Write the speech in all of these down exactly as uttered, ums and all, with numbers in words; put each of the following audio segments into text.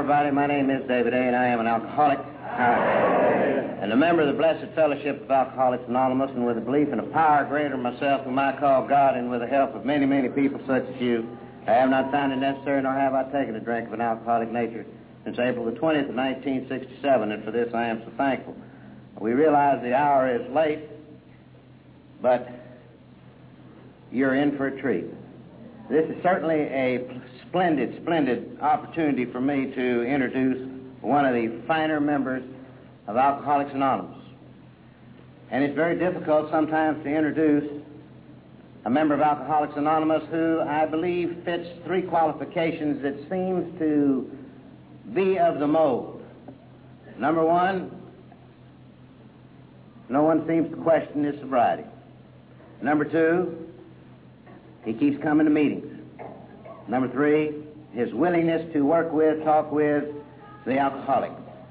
everybody. My name is David A., and I am an alcoholic. Uh, and a member of the Blessed Fellowship of Alcoholics Anonymous, and with a belief in a power greater than myself, whom I call God, and with the help of many, many people such as you, I have not found it necessary, nor have I taken a drink of an alcoholic nature since April the twentieth of nineteen sixty-seven, and for this I am so thankful. We realize the hour is late, but you're in for a treat. This is certainly a splendid, splendid opportunity for me to introduce one of the finer members of Alcoholics Anonymous. And it's very difficult sometimes to introduce a member of Alcoholics Anonymous who I believe fits three qualifications that seems to be of the mold. Number one, no one seems to question his sobriety. Number two, he keeps coming to meetings. Number three, his willingness to work with, talk with the alcoholic.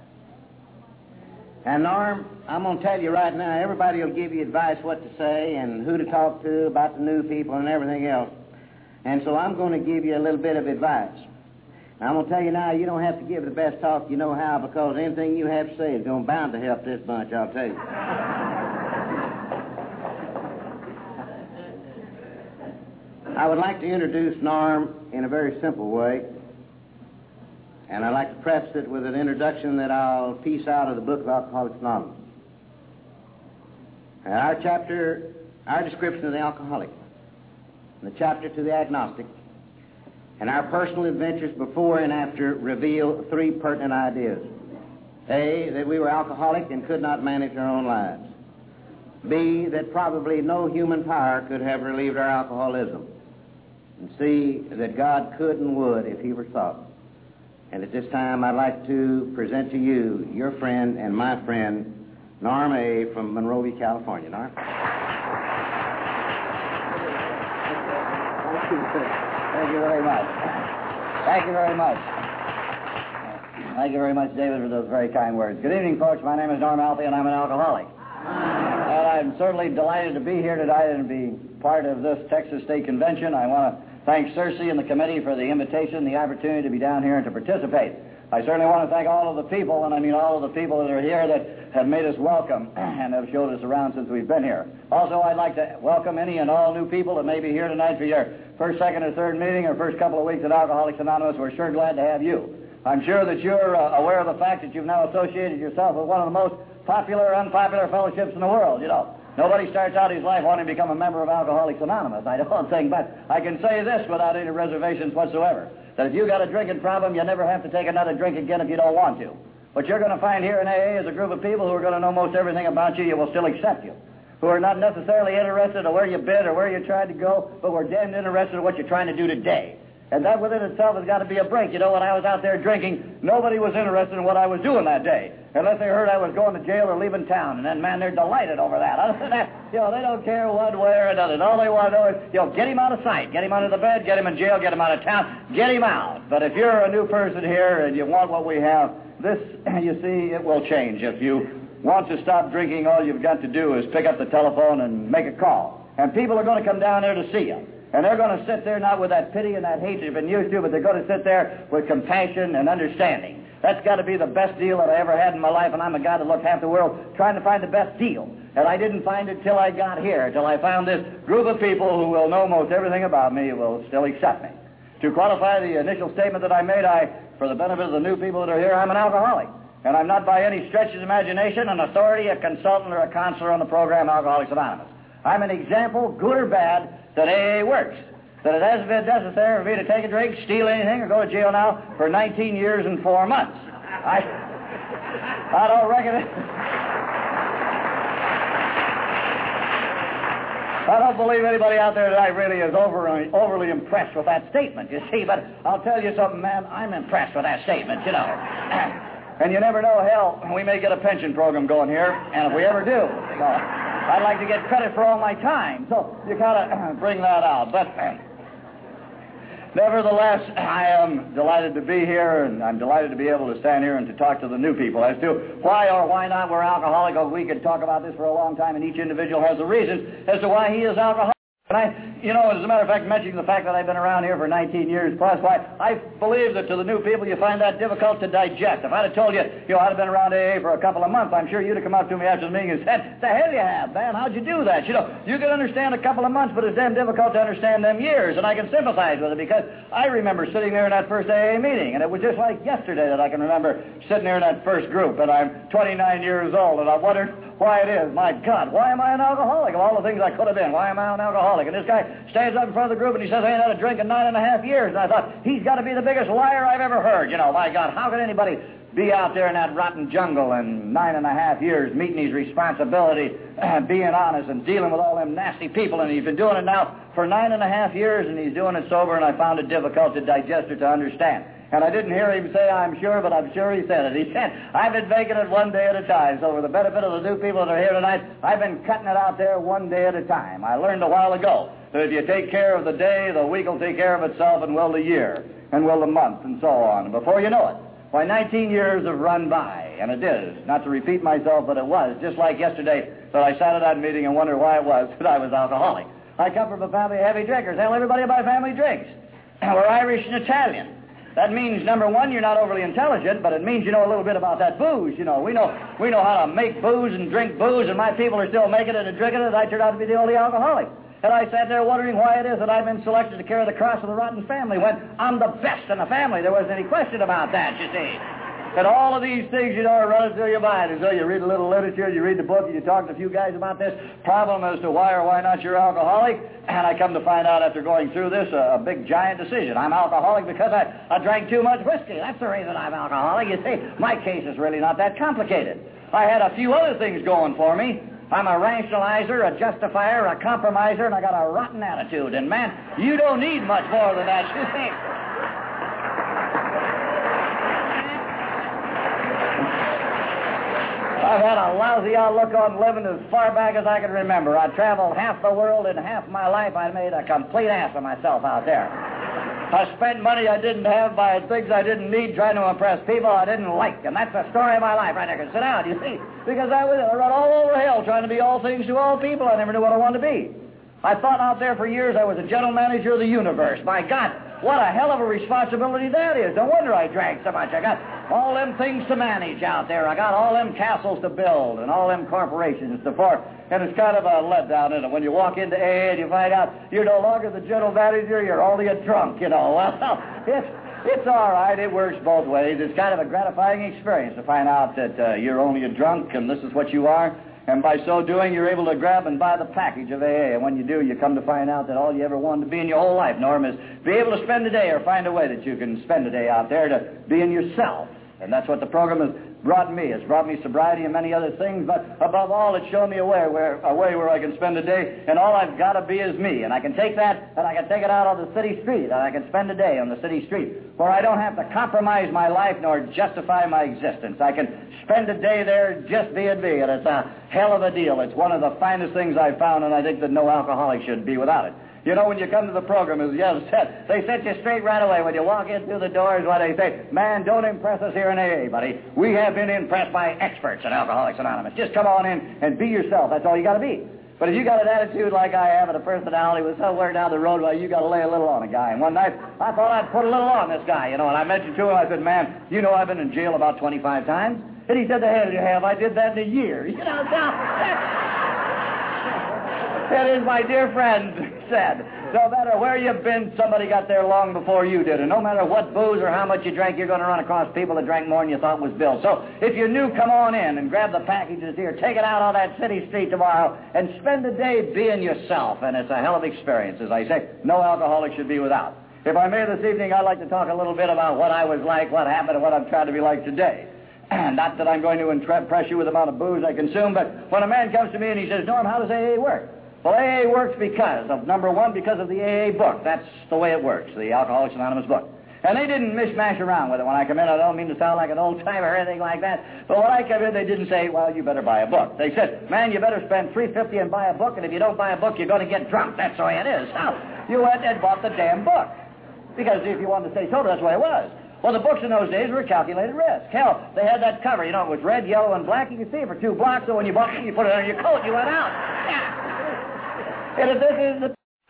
And Norm, I'm going to tell you right now, everybody will give you advice what to say and who to talk to about the new people and everything else. And so I'm going to give you a little bit of advice. And I'm going to tell you now, you don't have to give the best talk you know how, because anything you have to say is going to bound to help this bunch, I'll tell you. I would like to introduce Norm in a very simple way. And I'd like to preface it with an introduction that I'll piece out of the book of Alcoholics Anonymous. And our chapter, our description of the alcoholic, and the chapter to the agnostic, and our personal adventures before and after reveal three pertinent ideas. A, that we were alcoholic and could not manage our own lives. B, that probably no human power could have relieved our alcoholism. And C, that God could and would if he were sought. And at this time, I'd like to present to you your friend and my friend, Norm A. from Monrovia, California. Norm? Thank you very much. Thank you very much. Thank you very much, David, for those very kind words. Good evening, folks. My name is Norm Alfie, and I'm an alcoholic. And I'm certainly delighted to be here tonight and be part of this Texas State Convention. I want to thank Cersei and the committee for the invitation, the opportunity to be down here and to participate. I certainly want to thank all of the people, and I mean all of the people that are here that have made us welcome and have showed us around since we've been here. Also, I'd like to welcome any and all new people that may be here tonight for your first, second, or third meeting or first couple of weeks at Alcoholics Anonymous. We're sure glad to have you. I'm sure that you're uh, aware of the fact that you've now associated yourself with one of the most popular, unpopular fellowships in the world, you know. Nobody starts out his life wanting to become a member of Alcoholics Anonymous, I don't think, but I can say this without any reservations whatsoever, that if you got a drinking problem, you never have to take another drink again if you don't want to. What you're going to find here in A A is a group of people who are going to know most everything about you, you will still accept you, who are not necessarily interested in where you've been or where you tried to go, but we're damn interested in what you're trying to do today. And that within itself has got to be a break. You know, when I was out there drinking, nobody was interested in what I was doing that day, unless they heard I was going to jail or leaving town. And then, man, they're delighted over that. Other than that, you know, they don't care one way or another. And all they want to know is, you know, get him out of sight, get him under the bed, get him in jail, get him out of town, get him out. But if you're a new person here and you want what we have, this, you see, it will change. If you want to stop drinking, all you've got to do is pick up the telephone and make a call. And people are going to come down there to see you. And they're going to sit there not with that pity and that hate you've been used to, but they're going to sit there with compassion and understanding. That's got to be the best deal that I ever had in my life, and I'm a guy that looked half the world trying to find the best deal. And I didn't find it till I got here, till I found this group of people who will know most everything about me, will still accept me. To qualify the initial statement that I made, I, for the benefit of the new people that are here, I'm an alcoholic. And I'm not by any stretch of imagination an authority, a consultant, or a counselor on the program Alcoholics Anonymous. I'm an example, good or bad, that A A works. That it hasn't been necessary for me to take a drink, steal anything, or go to jail now for nineteen years and four months. I, I don't reckon it. I don't believe anybody out there tonight really is overly, overly impressed with that statement, you see. But I'll tell you something, man, I'm impressed with that statement, you know. And you never know, hell, we may get a pension program going here, and if we ever do, you know, I'd like to get credit for all my time. So you gotta bring that out. But uh, nevertheless, I am delighted to be here, and I'm delighted to be able to stand here and to talk to the new people as to why or why not we're alcoholic. We could talk about this for a long time, and each individual has a reason as to why he is alcoholic. And I, you know, as a matter of fact, mentioning the fact that I've been around here for nineteen years plus, why, I believe that to the new people you find that difficult to digest. If I'd have told you, you know, I'd have been around A A for a couple of months, I'm sure you'd have come up to me after the meeting and said, the hell you have, man, how'd you do that? You know, you can understand a couple of months, but it's damn difficult to understand them years, and I can sympathize with it because I remember sitting there in that first A A meeting, and it was just like yesterday that I can remember sitting there in that first group, and I'm twenty-nine years old, and I wondered why it is. My God, why am I an alcoholic? Of all the things I could have been, why am I an alcoholic? And this guy stands up in front of the group and he says, I ain't had a drink in nine and a half years. And I thought, he's got to be the biggest liar I've ever heard. You know, my God, how could anybody be out there in that rotten jungle in nine and a half years meeting his responsibility, being honest and dealing with all them nasty people? And he's been doing it now for nine and a half years, and he's doing it sober, and I found it difficult to digest or to understand. And I didn't hear him say, I'm sure, but I'm sure he said it. He said, I've been making it one day at a time. So for the benefit of the new people that are here tonight, I've been cutting it out there one day at a time. I learned a while ago that if you take care of the day, the week will take care of itself, and will the year, and will the month, and so on. And before you know it, why, nineteen years have run by, and it is. Not to repeat myself, but it was, just like yesterday that I sat at that meeting and wondered why it was that I was alcoholic. I come from a family of heavy drinkers. Hell, everybody in my family drinks. We're Irish and Italian. That means, number one, you're not overly intelligent, but it means you know a little bit about that booze. You know, we know we know how to make booze and drink booze, and my people are still making it and drinking it. I turned out to be the only alcoholic. And I sat there wondering why it is that I've been selected to carry the cross of the rotten family when I'm the best in the family. There wasn't any question about that, you see. And all of these things, you know, are running through your mind. And so you read a little literature, you read the book, and you talk to a few guys about this problem as to why or why not you're alcoholic. And I come to find out after going through this, a, a big giant decision. I'm alcoholic because I, I drank too much whiskey. That's the reason I'm alcoholic. You see, my case is really not that complicated. I had a few other things going for me. I'm a rationalizer, a justifier, a compromiser, and I got a rotten attitude. And, man, you don't need much more than that, you see. I've had a lousy outlook on living as far back as I can remember. I traveled half the world in half my life. I made a complete ass of myself out there. I spent money I didn't have buying things I didn't need, trying to impress people I didn't like. And that's the story of my life right there. Sit down, you see. Because I was I run all over hell trying to be all things to all people. I never knew what I wanted to be. I thought out there for years I was a general manager of the universe. My God, what a hell of a responsibility that is. No wonder I drank so much. I got all them things to manage out there. I got all them castles to build and all them corporations to form. And it's kind of a letdown, isn't it? When you walk into A A and you find out you're no longer the general manager, you're only a drunk, you know. Well, it's, it's all right. It works both ways. It's kind of a gratifying experience to find out that uh, you're only a drunk and this is what you are. And by so doing, you're able to grab and buy the package of A A. And when you do, you come to find out that all you ever wanted to be in your whole life, Norm, is be able to spend a day or find a way that you can spend a day out there to be in yourself. And that's what the program has brought me. It's brought me sobriety and many other things, but above all, it's shown me a way where a way where I can spend a day, and all I've got to be is me. And I can take that, and I can take it out on the city street, and I can spend a day on the city street where I don't have to compromise my life nor justify my existence. I can spend a day there just being me, and it's a hell of a deal. It's one of the finest things I've found, and I think that no alcoholic should be without it. You know, when you come to the program, as you have said, they set you straight right away. When you walk in through the doors, what they say, man, don't impress us here in A A, buddy. We have been impressed by experts in Alcoholics Anonymous. Just come on in and be yourself. That's all you got to be. But if you got an attitude like I have and a personality with somewhere down the road, well, you got to lay a little on a guy. And one night, I thought I'd put a little on this guy, you know, and I mentioned to him, I said, man, you know I've been in jail about twenty-five times? And he said, the hell you have. I did that in a year. You know, now... That is, my dear friend said, no matter where you've been, somebody got there long before you did. And no matter what booze or how much you drank, you're going to run across people that drank more than you thought was Bill. So if you're new, come on in and grab the packages here. Take it out on that city street tomorrow and spend the day being yourself. And it's a hell of an experience, as I say. No alcoholic should be without. If I may this evening, I'd like to talk a little bit about what I was like, what happened, and what I'm trying to be like today. Not that I'm going to impress you with the amount of booze I consume, but when a man comes to me and he says, Norm, how does A A work? Well, A A works because of, number one, because of the A A book. That's the way it works, the Alcoholics Anonymous book. And they didn't mishmash around with it. When I come in, I don't mean to sound like an old-timer or anything like that, but when I come in, they didn't say, well, you better buy a book. They said, man, you better spend three hundred fifty dollars and buy a book, and if you don't buy a book, you're going to get drunk. That's the way it is. Now, you went and bought the damn book. Because if you wanted to stay sober, that's the way it was. Well, the books in those days were calculated risk. Hell, they had that cover, you know, it was red, yellow, and black. You could see it for two blocks, so when you bought it, you put it on your coat, you went out. Yeah. And if this is the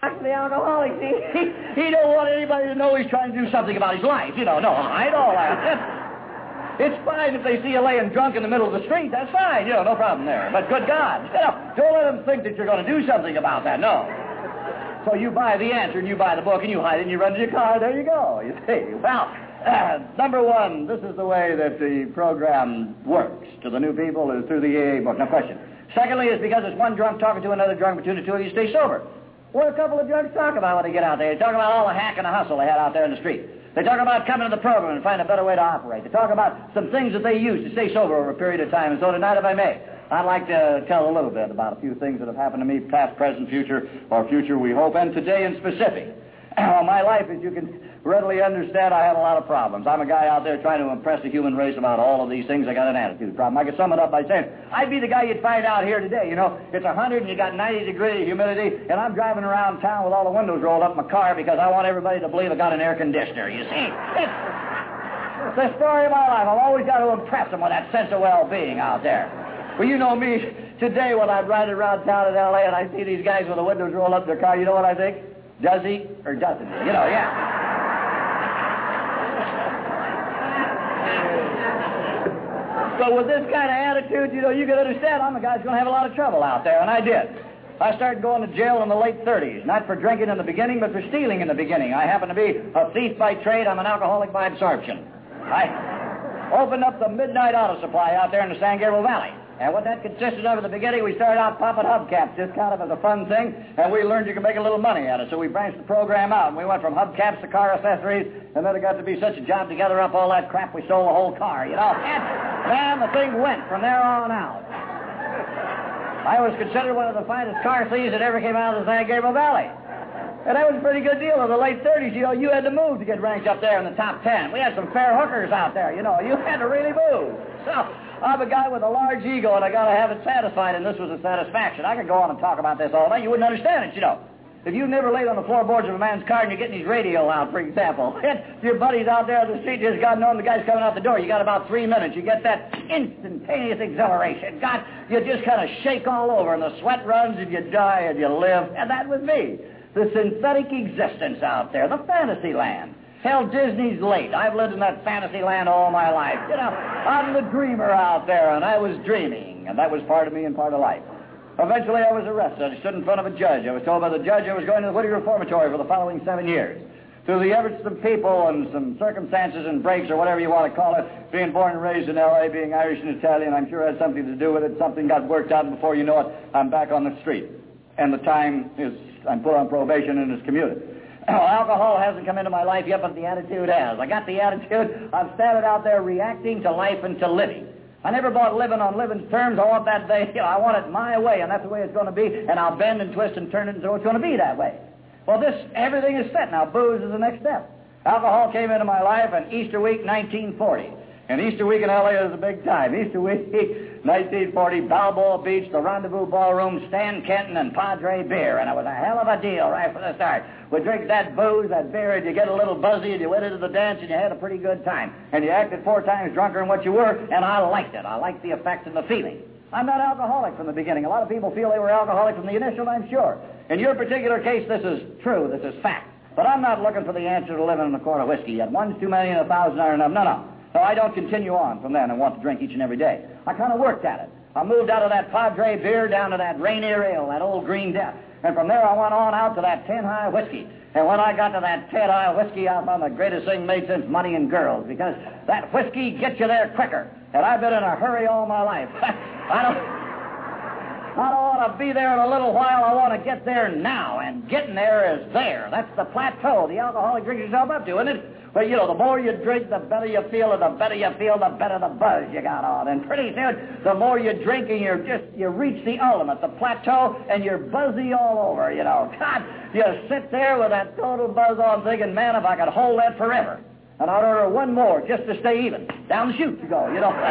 the alcoholic. He, he, he don't want anybody to know he's trying to do something about his life. You know, no, hide all that. It's fine if they see you laying drunk in the middle of the street. That's fine. You know, no problem there. But good God, you know, don't let them think that you're going to do something about that. No. So you buy the answer and you buy the book and you hide it and you run to your car. There you go. You see. Well, uh, number one, this is the way that the program works to the new people is through the A A book. No question. Secondly, is because it's one drunk talking to another drunk, between the two of you stay sober. What a couple of drunks talk about when they get out there. They talk about all the hack and the hustle they had out there in the street. They talk about coming to the program and find a better way to operate. They talk about some things that they use to stay sober over a period of time. And so tonight, if I may, I'd like to tell a little bit about a few things that have happened to me, past, present, future, or future, we hope, and today in specific. My life, as you can readily understand, I had a lot of problems. I'm a guy out there trying to impress the human race about all of these things. I got an attitude problem. I could sum it up by saying, I'd be the guy you'd find out here today. You know, it's one hundred and you got ninety degree humidity, and I'm driving around town with all the windows rolled up in my car because I want everybody to believe I got an air conditioner. You see, it's, it's the story of my life. I've always got to impress them with that sense of well-being out there. Well, you know me, today when I'm riding around town in L A and I see these guys with the windows rolled up in their car, you know what I think? Does he or doesn't he? You know, yeah. But with this kind of attitude, you know, you can understand I'm a guy who's going to have a lot of trouble out there, and I did. I started going to jail in the late thirties, not for drinking in the beginning, but for stealing in the beginning. I happen to be a thief by trade. I'm an alcoholic by absorption. I opened up the midnight auto supply out there in the San Gabriel Valley. And what that consisted of in the beginning, we started out popping hubcaps, just kind of as a fun thing, and we learned you could make a little money at it. So we branched the program out, and we went from hubcaps to car accessories, and then it got to be such a job to gather up all that crap, we sold the whole car, you know. And, man, the thing went from there on out. I was considered one of the finest car thieves that ever came out of the San Gabriel Valley. And that was a pretty good deal in the late thirties. You know, you had to move to get ranked up there in the top ten. We had some fair hookers out there, you know. You had to really move. So I'm a guy with a large ego, and I got to have it satisfied, and this was a satisfaction. I could go on and talk about this all night. You wouldn't understand it, you know. If you never laid on the floorboards of a man's car and you're getting his radio out, for example, and your buddies out there on the street just got known the guy's coming out the door, you got about three minutes. You get that instantaneous exhilaration. God, you just kind of shake all over, and the sweat runs, and you die, and you live. And that was me. The synthetic existence out there, the fantasy land. Hell, Disney's late. I've lived in that fantasy land all my life. You know, I'm the dreamer out there, and I was dreaming, and that was part of me and part of life. Eventually, I was arrested. I stood in front of a judge. I was told by the judge I was going to the Whitty Reformatory for the following seven years. Through the efforts of people and some circumstances and breaks, or whatever you want to call it, being born and raised in L A, being Irish and Italian, I'm sure it had something to do with it. Something got worked out, and before you know it, I'm back on the street. And the time is, I'm put on probation and is commuted. Alcohol hasn't come into my life yet, but the attitude has. I got the attitude. I've started out there reacting to life and to living. I never bought living on living's terms. I want that day, you know, I want it my way, and that's the way it's going to be, and I'll bend and twist and turn it, and so it's going to be that way. Well, this, everything is set now. Booze is the next step. Alcohol came into my life on Easter week, nineteen forty. And Easter week in L A is a big time. Easter week, nineteen forty, Balboa Beach, the Rendezvous Ballroom, Stan Kenton, and Padre beer. And it was a hell of a deal right from the start. We drink that booze, that beer, and you get a little buzzy, and you went into the dance, and you had a pretty good time. And you acted four times drunker than what you were, and I liked it. I liked the effect and the feeling. I'm not alcoholic from the beginning. A lot of people feel they were alcoholic from the initial, I'm sure. In your particular case, this is true. This is fact. But I'm not looking for the answer to living in a quart of whiskey yet. One's too many and a thousand are enough. No, no. No, I don't continue on from then and want to drink each and every day. I kind of worked at it. I moved out of that Padre beer down to that Rainier Ale, that old Green Death. And from there I went on out to that ten high whiskey. And when I got to that ten high whiskey, I found the greatest thing made since Money and Girls, because that whiskey gets you there quicker. And I've been in a hurry all my life. I don't... I don't want to be there in a little while. I want to get there now. And getting there is there. That's the plateau the alcoholic drinks yourself up to, isn't it? Well, you know, the more you drink, the better you feel, and the better you feel, the better the buzz you got on. And pretty soon, the more you drink, and you're just, you reach the ultimate, the plateau, and you're buzzy all over, you know. God, you sit there with that total buzz on thinking, man, if I could hold that forever. And I'd order one more just to stay even. Down the chute you go, you know.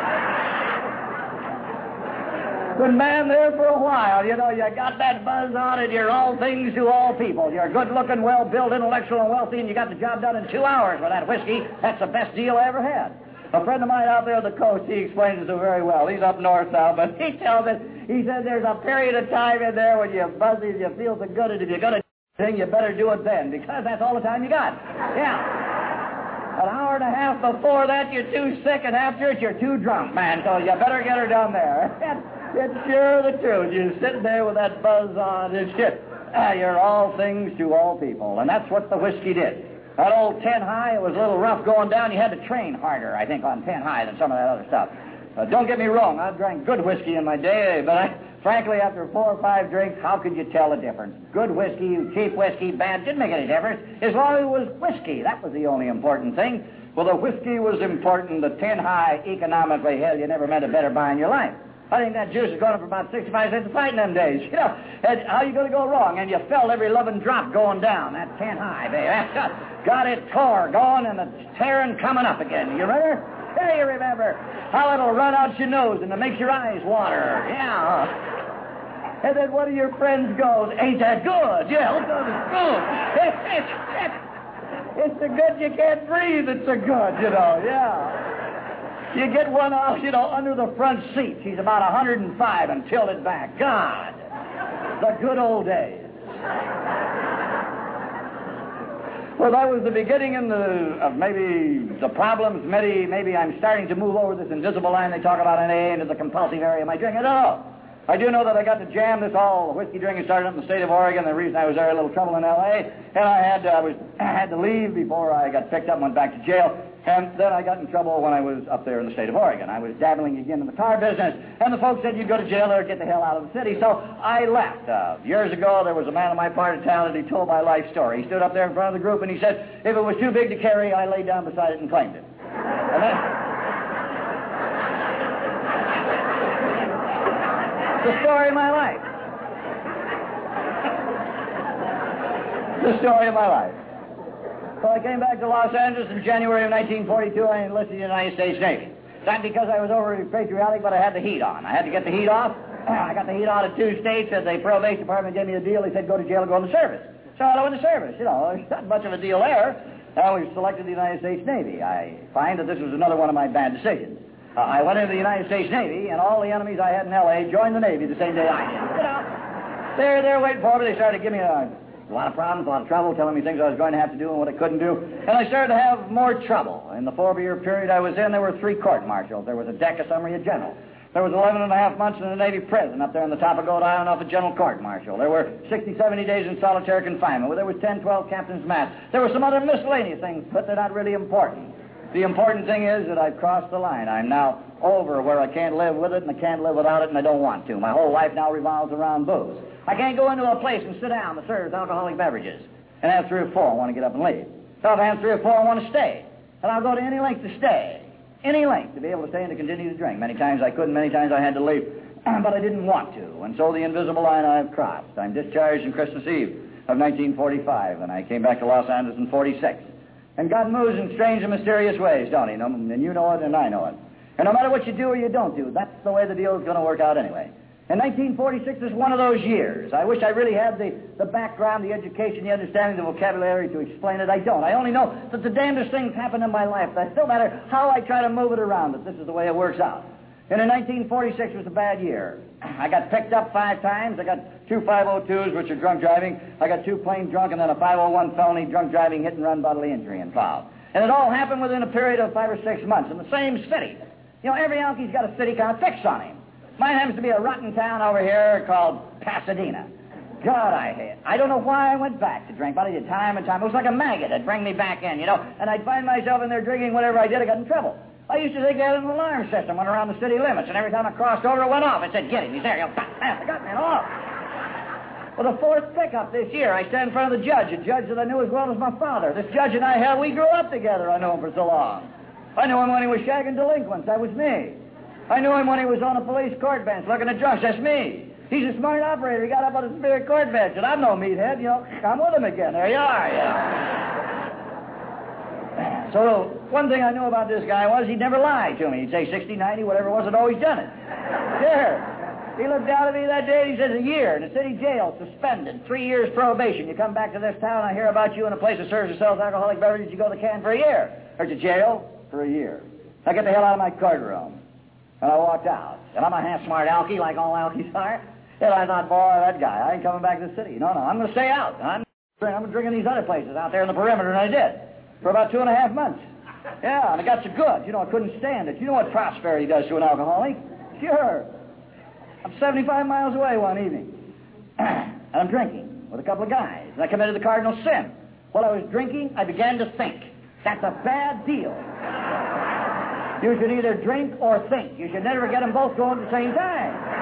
Been man there for a while, you know, you got that buzz on and you're all things to all people. You're good-looking, well-built, intellectual, and wealthy, and you got the job done in two hours with that whiskey. That's the best deal I ever had. A friend of mine out there on the coast, he explains it so very well. He's up north now, but he tells me, he said there's a period of time in there when you're buzzy and you feel so good, and if you're going to thing, you better do it then, because that's all the time you got. Yeah. An hour and a half before that, you're too sick, and after it, you're too drunk, man, so you better get her done there. It's sure the truth. You're sitting there with that buzz on. It's shit. Ah, you're all things to all people, and that's what the whiskey did. That old ten high, it was a little rough going down. You had to train harder, I think, on ten high than some of that other stuff. Uh, don't get me wrong, I've drank good whiskey in my day, but I, frankly, after four or five drinks, how could you tell the difference? Good whiskey, cheap whiskey, bad, didn't make any difference. As long as it was whiskey, that was the only important thing. Well, the whiskey was important. The ten high, economically, hell, you never met a better buy in your life. I think that juice is going up for about sixty-five cents a pint in them days. You know, and how you going to go wrong? And you felt every loving drop going down. That ten high, baby. That's got it tore going and it's tearing coming up again. You remember? Hey, you remember how it'll run out your nose and it makes your eyes water. Yeah. And then one of your friends goes, "Ain't that good?" Yeah, look at it. Good. It's, it's, it's, it's so good you can't breathe. It's so good, you know. Yeah. You get one out, you know, under the front seat. She's about one hundred and five and tilted back. God, the good old days. Well, that was the beginning in the, of maybe the problems. Maybe, maybe I'm starting to move over this invisible line they talk about in A A into the compulsive area of my drinking. I don't know. I do know that I got to jam this all whiskey drinking started up in the state of Oregon. The reason I was there, a little trouble in L A, and I had uh, was I had to leave before I got picked up and went back to jail. And then I got in trouble when I was up there in the state of Oregon. I was dabbling again in the car business, and the folks said, "You go to jail or get the hell out of the city." So I left. Uh, years ago, there was a man in my part of town, and he told my life story. He stood up there in front of the group, and he said, if it was too big to carry, I laid down beside it and claimed it. And then, the story of my life. The story of my life. So I came back to Los Angeles in January of nineteen forty-two. I enlisted in the United States Navy. Not because I was overly patriotic, but I had the heat on. I had to get the heat off. I got the heat on at two states, and the probation department gave me a deal. They said, go to jail or go in the service. So I went to service. You know, there's not much of a deal there. I was selected the United States Navy. I find that this was another one of my bad decisions. Uh, I went into the United States Navy, and all the enemies I had in L A joined the Navy the same day I did. You know, they're, they're waiting for me. They started to give me a... A lot of problems, a lot of trouble, telling me things I was going to have to do and what I couldn't do. And I started to have more trouble. In the four-year period I was in, there were three court-martials. There was a deck, a summary, a general. There was eleven and a half months in the Navy prison up there on the top of Goat Island off a general court-martial. There were sixty, seventy days in solitary confinement. There was ten, twelve captain's mats. There were some other miscellaneous things, but they're not really important. The important thing is that I've crossed the line. I'm now over where I can't live with it, and I can't live without it, and I don't want to. My whole life now revolves around booze. I can't go into a place and sit down that serves alcoholic beverages and have three or four and want to get up and leave. So if I have three or four, I want to stay. And I'll go to any length to stay. Any length to be able to stay and to continue to drink. Many times I couldn't, many times I had to leave, but I didn't want to. And so the invisible line I've crossed. I'm discharged on Christmas Eve of nineteen forty-five, and I came back to Los Angeles in forty-six. And God moves in strange and mysterious ways, don't he? And you know it, and I know it. And no matter what you do or you don't do, that's the way the deal is going to work out anyway. And nineteen forty-six is one of those years. I wish I really had the, the background, the education, the understanding, the vocabulary to explain it. I don't. I only know that the damnedest things happen in my life. That no matter how I try to move it around, that this is the way it works out. And in nineteen forty-six was a bad year. I got picked up five times. I got two five oh twos, which are drunk driving. I got two plain drunk, and then a five oh one felony drunk driving, hit and run, bodily injury involved. And it all happened within a period of five or six months in the same city. You know, every Yankee's got a city kind of fix on him. Mine happens to be a rotten town over here called Pasadena. God, I hate it. I don't know why I went back to drink, but I did time and time. It was like a maggot that'd bring me back in, you know, and I'd find myself in there drinking whatever I did, I got in trouble. I used to think they had an alarm system went around the city limits, and every time I crossed over, it went off. It said, get him, he's there. You know, bam, bam, they got me, and off. Well, the fourth pickup this year, I stand in front of the judge, a judge that I knew as well as my father. This judge and I, hell, we grew up together. I knew him for so long. I knew him when he was shagging delinquents. That was me. I knew him when he was on a police court bench looking at drunks. That's me. He's a smart operator. He got up on a superior court bench, and I'm no meathead. You know, I'm with him again. There you are. Yeah. So one thing I knew about this guy was he'd never lied to me. He'd say sixty, ninety, whatever it was, I'd always done it. Sure. He looked down at me that day, and he says, a year in a city jail, suspended, three years probation. You come back to this town, I hear about you in a place that serves or sells alcoholic beverages, you go to the can for a year. Or to jail for a year. I get the hell out of my courtroom. And I walked out. And I'm a half-smart alkie, like all alkies are. And I thought, boy, that guy, I ain't coming back to the city. No, no, I'm going to stay out. I'm I'm drinking these other places out there in the perimeter, and I did. For about two and a half months. Yeah, and I got so good. You know, I couldn't stand it. You know what prosperity does to an alcoholic? Sure. I'm seventy-five miles away one evening. And I'm drinking with a couple of guys. And I committed the cardinal sin. While I was drinking, I began to think. That's a bad deal. You should either drink or think. You should never get them both going at the same time.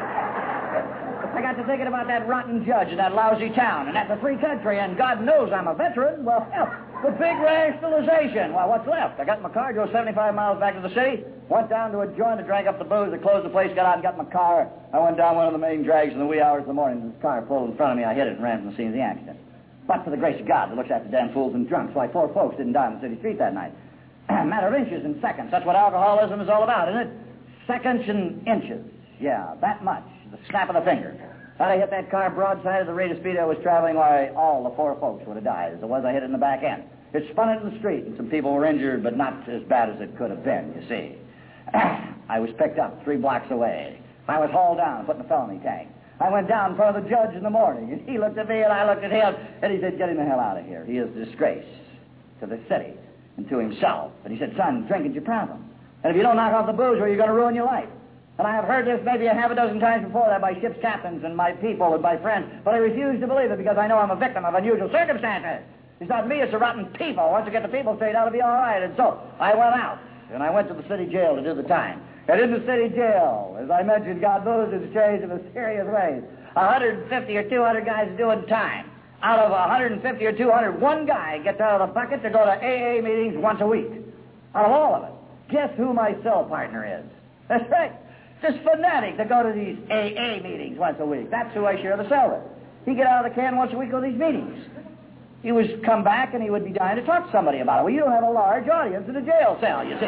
I got to thinking about that rotten judge in that lousy town, and that's a free country, and God knows I'm a veteran. Well, hell, the big rationalization. Well, what's left? I got in my car, drove seventy-five miles back to the city, went down to a joint, I drank up the booze, I closed the place, got out and got in my car. I went down one of the main drags in the wee hours of the morning. The car pulled in front of me. I hit it and ran from the scene of the accident. But for the grace of God that looks after damn fools and drunks, why, four folks didn't die on the city street that night. A matter of inches and seconds. That's what alcoholism is all about, isn't it? Seconds and inches. Yeah, that much. The snap of the finger. Had I hit that car broadside at the rate of speed I was traveling, why, all the four folks would have died. As it was, I hit it in the back end. It spun into the street, and some people were injured, but not as bad as it could have been, you see. I was picked up three blocks away. I was hauled down and put in the felony tank. I went down in front of the judge in the morning, and he looked at me, and I looked at him, and he said, "Get him the hell out of here. He is a disgrace to the city and to himself." And he said, "Son, drinking's your problem. And if you don't knock off the booze, well, you're going to ruin your life." And I have heard this maybe a half a dozen times before that by ship's captains and my people and my friends, but I refuse to believe it because I know I'm a victim of unusual circumstances. It's not me, it's the rotten people. Once you get the people straight out, it'll be all right. And so I went out, and I went to the city jail to do the time. And in the city jail, as I mentioned, God moves and changed in mysterious ways. one hundred fifty or two hundred guys doing time. Out of one hundred fifty or two hundred, one guy gets out of the bucket to go to A A meetings once a week. Out of all of it. Guess who my cell partner is? That's right. This fanatic to go to these A A meetings once a week. That's who I share the cell with. He'd get out of the can once a week on these meetings. He would come back and he would be dying to talk to somebody about it. Well, you don't have a large audience in a jail cell, you see.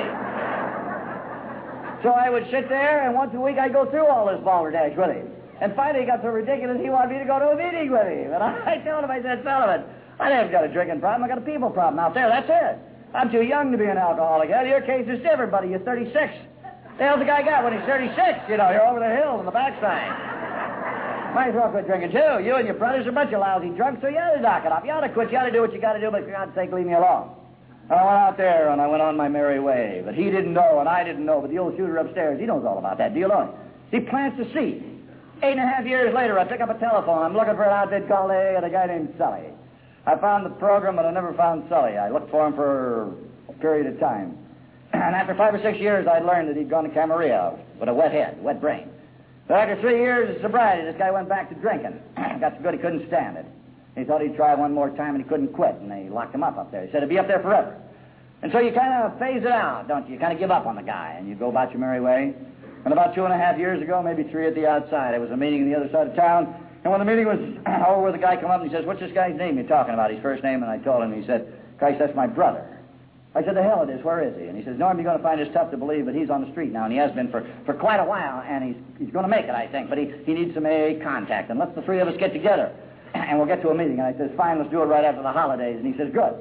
So I would sit there, and once a week I'd go through all this balderdash with him. And finally it got so ridiculous he wanted me to go to a meeting with him. And I told him, I said, "Sullivan, I haven't got a drinking problem. I got a people problem out there. That's it. I'm too young to be an alcoholic. Well, your case is different, buddy. You're thirty-six. The hell's the guy got when he's thirty-six? You know, you're over the hill on the backside. Might as well quit drinking, too. You and your brothers are a bunch of lousy drunks, so you ought to knock it off. You ought to quit. You ought to do what you got to do, but for God's sake, leave me alone." And I went out there, and I went on my merry way. But he didn't know, and I didn't know. But the old shooter upstairs, he knows all about that. Do you know? He plants the seed. Eight and a half years later, I pick up a telephone. I'm looking for an outfit called A, and a guy named Sully. I found the program, but I never found Sully. I looked for him for a period of time. And after five or six years, I'd learned that he'd gone to Camarillo with a wet head, wet brain. But after three years of sobriety, this guy went back to drinking. Got so good he couldn't stand it. He thought he'd try one more time, and he couldn't quit, and they locked him up up there. He said he'd be up there forever. And so you kind of phase it out, don't you? You kind of give up on the guy, and you go about your merry way. And about two and a half years ago, maybe three at the outside, there was a meeting on the other side of town, and when the meeting was over, the guy come up and he says, "What's this guy's name you're talking about?" His first name, and I told him. He said, "Christ, that's my brother." I said, "The hell it is. Where is he?" And he says, "Norm, you're going to find this tough to believe, but he's on the street now, and he has been for, for quite a while, and he's he's going to make it, I think. But he, he needs some A A contact, and let's the three of us get together, and we'll get to a meeting." And I says, "Fine, let's do it right after the holidays." And he says, "Good."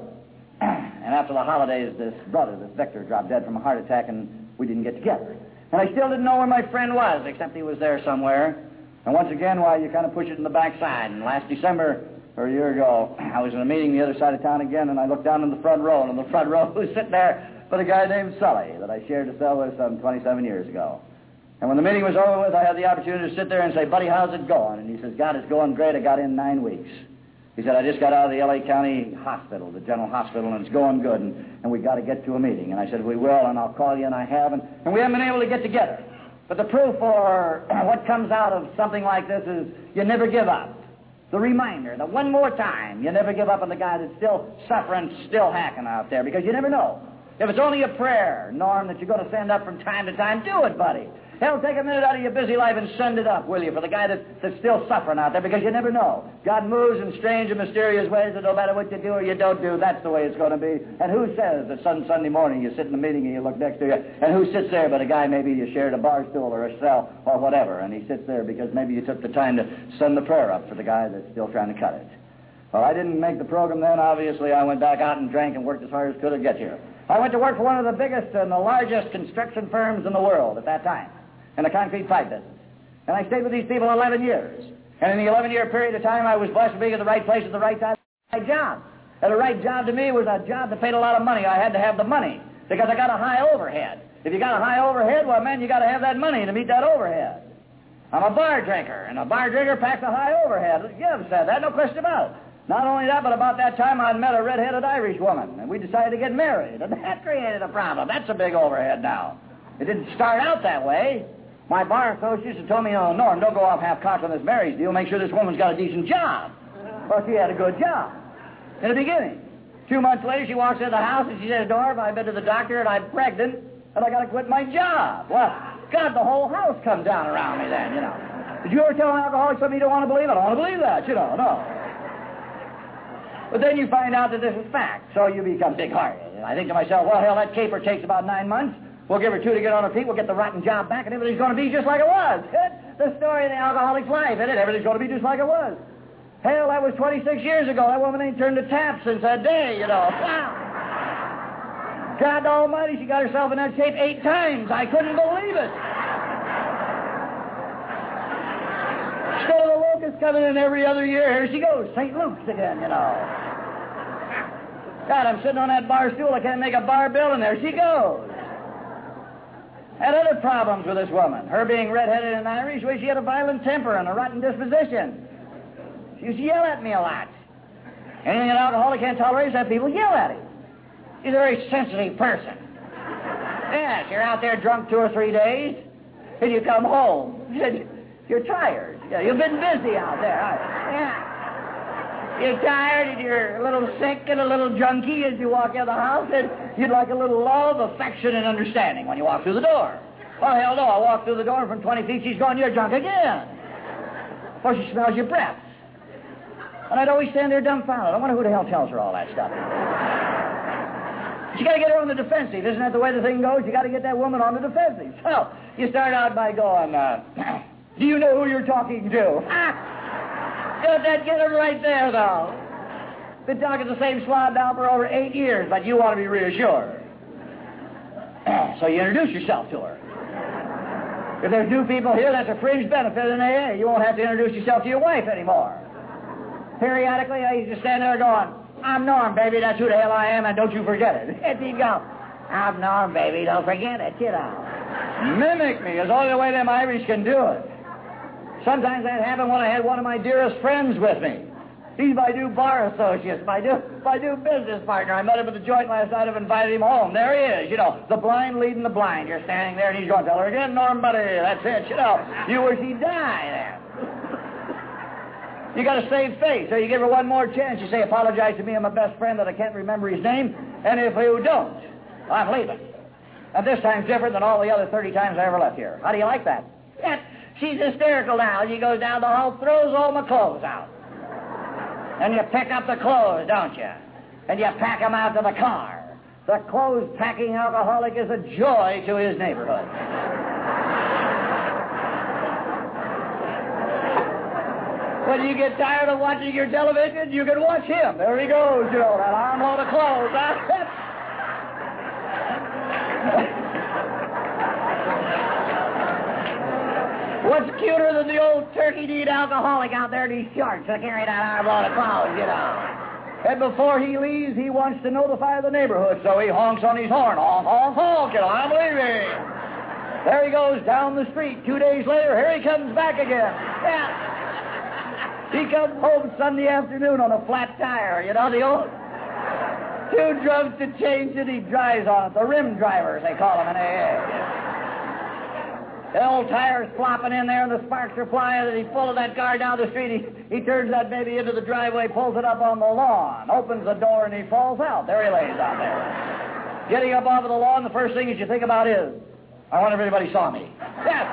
And after the holidays, this brother, this Victor, dropped dead from a heart attack, and we didn't get together. And I still didn't know where my friend was, except he was there somewhere. And once again, why, you kind of push it in the backside. And last December, or a year ago, I was in a meeting the other side of town again, and I looked down in the front row, and in the front row was sitting there with a guy named Sully that I shared a cell with some twenty-seven years ago. And when the meeting was over with, I had the opportunity to sit there and say, "Buddy, how's it going?" And he says, "God, it's going great. I got in nine weeks. He said, "I just got out of the L A County Hospital, the General Hospital, and it's going good, and, and we got to get to a meeting." And I said, "We will, and I'll call you," and I have, and, and we haven't been able to get together. But the proof for what comes out of something like this is you never give up. The reminder, the one more time, you never give up on the guy that's still suffering, still hacking out there, because you never know. If it's only a prayer, Norm, that you're going to send up from time to time, do it, buddy. Hell, take a minute out of your busy life and send it up, will you, for the guy that, that's still suffering out there, because you never know. God moves in strange and mysterious ways, and no matter what you do or you don't do, that's the way it's going to be. And who says that some Sunday morning you sit in the meeting and you look next to you, and who sits there but a guy maybe you shared a bar stool or a cell or whatever, and he sits there because maybe you took the time to send the prayer up for the guy that's still trying to cut it. Well, I didn't make the program then. Obviously, I went back out and drank and worked as hard as could to get here. I went to work for one of the biggest and the largest construction firms in the world at that time, in the concrete pipe business. And I stayed with these people eleven years. And in the eleven-year period of time, I was blessed to be at the right place at the right time. right job. And the right job to me was a job that paid a lot of money. I had to have the money because I got a high overhead. If you got a high overhead, well, man, you got to have that money to meet that overhead. I'm a bar drinker, and a bar drinker packs a high overhead. You have said that, no question about it. Not only that, but about that time I'd met a red-headed Irish woman, and we decided to get married, and that created a problem. That's a big overhead now. It didn't start out that way. My bar associates had told me, oh, Norm, don't go off half-cocked on this marriage deal. Make sure this woman's got a decent job. Well, she had a good job in the beginning. Two months later, she walks into the house, and she says, Norm, I've been to the doctor, and I'm pregnant, and I got to quit my job. Well, God, the whole house comes down around me then, you know. Did you ever tell an alcoholic something you don't want to believe? I don't want to believe that, you know, no. But then you find out that this is fact, so you become big-hearted. And I think to myself, well, hell, that caper takes about nine months. We'll give her two to get on her feet. We'll get the rotten job back, and everything's going to be just like it was. The story of the alcoholic's life, isn't it? Everything's going to be just like it was. Hell, that was twenty-six years ago. That woman ain't turned a tap since that day, you know. Wow. God almighty, she got herself in that shape eight times. I couldn't believe it. Instead of the locusts coming in every other year, here she goes, Saint Luke's again, you know. God, I'm sitting on that bar stool. I can't make a bar bill, and there she goes. Had other problems with this woman. Her being red-headed and Irish, well, she had a violent temper and a rotten disposition. She used to yell at me a lot. Anything an alcoholic can't tolerate is that people yell at him. She's a very sensitive person. Yes, you're out there drunk two or three days, and you come home, and you're tired. Yeah, you've been busy out there. Yeah. You're tired, and you're a little sick and a little junky as you walk out of the house, and you'd like a little love, affection, and understanding when you walk through the door. Oh, hell no, I walk through the door, and from twenty feet, she's gone, you're drunk again. Or she smells your breath. And I'd always stand there dumbfounded. I wonder who the hell tells her all that stuff. You got to get her on the defensive. Isn't that the way the thing goes? You got to get that woman on the defensive. So, you start out by going, uh, do you know who you're talking to? Ah! Got that, get her right there, though. Been talking the same slob now for over eight years, but you want to be reassured. So you introduce yourself to her. If there's new people here, that's a fringe benefit in A A. You won't have to introduce yourself to your wife anymore. Periodically, I used to stand there going, I'm Norm, baby, that's who the hell I am, and don't you forget it. And he'd go, I'm Norm, baby, don't forget it, you know. Mimic me is the only way them Irish can do it. Sometimes that happened when I had one of my dearest friends with me. He's my new bar associate, my new, my new business partner. I met him at the joint last night. I've invited him home. There he is, you know, the blind leading the blind. You're standing there, and he's going to tell her again, Norm, buddy, that's it, you know. You wish he'd die then. You got to save face, so you give her one more chance. You say, apologize to me, I'm my best friend that I can't remember his name, and if you don't, I'm leaving. And this time's different than all the other thirty times I ever left here. How do you like that? Yeah, she's hysterical now. She goes down the hall, throws all my clothes out. And you pick up the clothes, don't you? And you pack them out to the car. The clothes-packing alcoholic is a joy to his neighborhood. When you get tired of watching your television, you can watch him. There he goes, you know, that armload of clothes. What's cuter than the old turkey-kneed alcoholic out there in his shorts to carry that armload of clothes, you know? And before he leaves, he wants to notify the neighborhood, so he honks on his horn. Honk, honk, honk, you know, I'm leaving. There he goes down the street. Two days later, here he comes back again. Yeah. He comes home Sunday afternoon on a flat tire, you know, the old... Too drunk to change it, he drives on it. The rim drivers, they call them in A A. The old tire's flopping in there and the sparks are flying, and he's pulling that car down the street. He, he turns that baby into the driveway, pulls it up on the lawn, opens the door, and he falls out. There he lays out there. Getting up off of the lawn, the first thing that you think about is, I wonder if anybody saw me. Yes!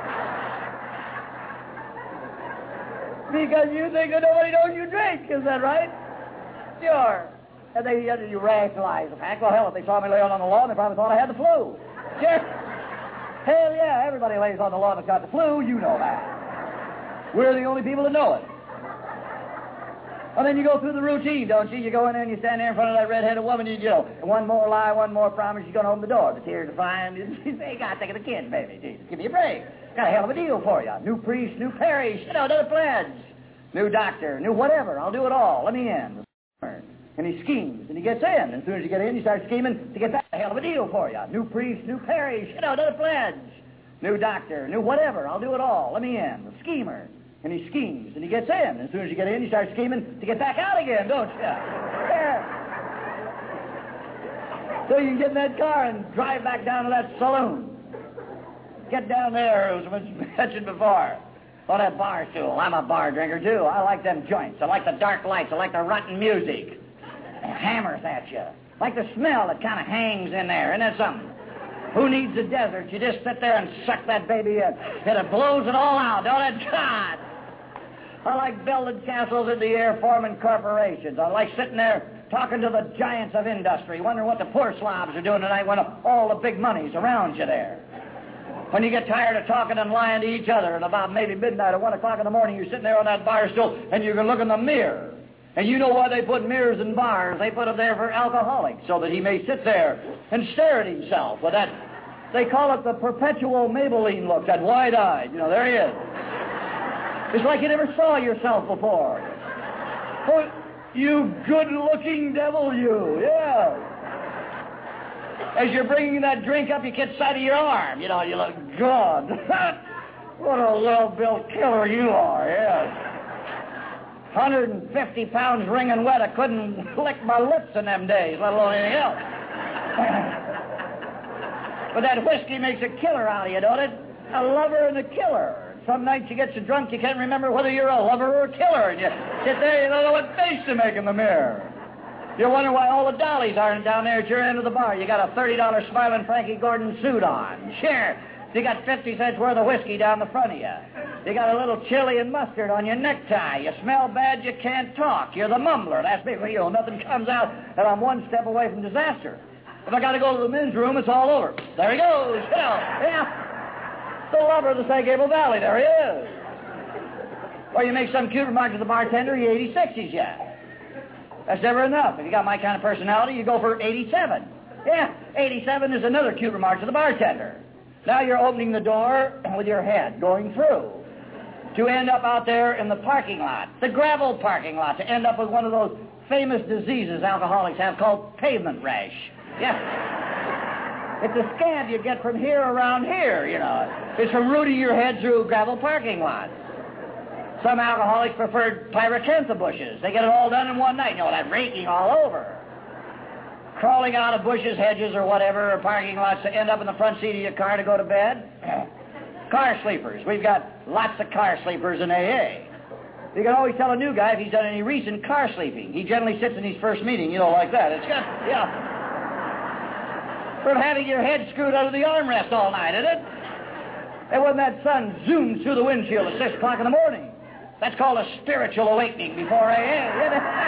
Because you think that nobody knows you drink, is that right? Sure. And they, you rationalize the fact. Well, hell, if they saw me laying on the lawn, they probably thought I had the flu. Sure. Hell yeah, everybody lays on the lawn that's got the flu. You know that. We're the only people that know it. And then you go through the routine, don't you? You go in there and you stand there in front of that red-headed woman, you, you know, one more lie, one more promise, you're going to open the door. The tears are flying. You say, God, think of the kids, baby. Jesus, give me a break. Got a hell of a deal for you. New priest, new parish, you know, another pledge. New doctor, new whatever. I'll do it all. Let me in. And he schemes, and he gets in. As soon as you get in, you start scheming to get that hell of a deal for you. New priest, new parish, you know, another pledge. New doctor, new whatever, I'll do it all. Let me in. The schemer. And he schemes, and he gets in. As soon as you get in, you start scheming to get back out again, don't you? Yeah. So you can get in that car and drive back down to that saloon. Get down there, as was mentioned before, on that bar stool. I'm a bar drinker, too. I like them joints. I like the dark lights. I like the rotten music. It hammers at you. Like the smell that kind of hangs in there. Isn't that something? Who needs a desert? You just sit there and suck that baby in. And it blows it all out, don't it? God! I like building castles in the air, forming corporations. I like sitting there talking to the giants of industry, wondering what the poor slobs are doing tonight when all the big money's around you there. When you get tired of talking and lying to each other, and about maybe midnight or one o'clock in the morning, you're sitting there on that bar stool, and you can look in the mirror. And you know why they put mirrors in bars. They put them there for alcoholics, so that he may sit there and stare at himself with that, they call it the perpetual Maybelline look, that wide-eyed. You know, there he is. It's like you never saw yourself before. Oh, you good-looking devil, you. Yeah. As you're bringing that drink up, you catch sight of your arm. You know, you look, God, what a well-built killer you are, yes. one hundred fifty pounds wringing wet. I couldn't lick my lips in them days, let alone anything else. But that whiskey makes a killer out of you, don't it? A lover and a killer. Some nights you get so drunk you can't remember whether you're a lover or a killer. And you sit there, you don't know what face to make in the mirror. You wonder why all the dollies aren't down there at your end of the bar. You got a thirty dollar Smiling Frankie Gordon suit on. Sure. You got fifty cents worth of whiskey down the front of you. You got a little chili and mustard on your necktie. You smell bad, you can't talk. You're the mumbler. That's me for you. Nothing comes out, and I'm one step away from disaster. If I got to go to the men's room, it's all over. There he goes. You know, yeah. The lover of the San Gabriel Valley. There he is. Or you make some cute remark to the bartender, he eighty-sixes you. That's never enough. If you got my kind of personality, you go for eighty-seven. Yeah, eighty-seven is another cute remark to the bartender. Now you're opening the door with your head going through to end up out there in the parking lot, the gravel parking lot, to end up with one of those famous diseases alcoholics have called pavement rash. Yeah. It's a scab you get from here around here, you know. It's from rooting your head through gravel parking lots. Some alcoholics prefer pyracantha bushes. They get it all done in one night. You know, that raking all over. Crawling out of bushes, hedges, or whatever, or parking lots to end up in the front seat of your car to go to bed. Car sleepers. We've got lots of car sleepers in A A. You can always tell a new guy if he's done any recent car sleeping. He generally sits in his first meeting, you know, like that. It's got, yeah. From having your head screwed under the armrest all night, isn't it? And when that sun zooms through the windshield at six o'clock in the morning, that's called a spiritual awakening before A A.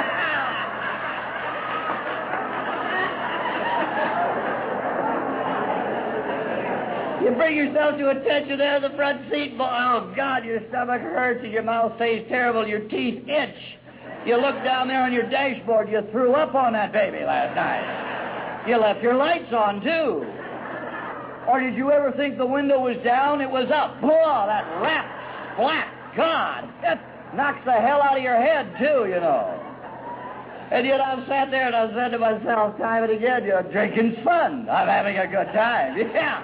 You bring yourself to attention there in the front seat, boy. Oh, God, your stomach hurts and your mouth tastes terrible, your teeth itch. You look down there on your dashboard, you threw up on that baby last night. You left your lights on, too. Or did you ever think the window was down? It was up. Blah, that rap, splat. God, that knocks the hell out of your head, too, you know. And yet I've sat there and I've said to myself time and again, you know, drinking's fun. I'm having a good time. Yeah.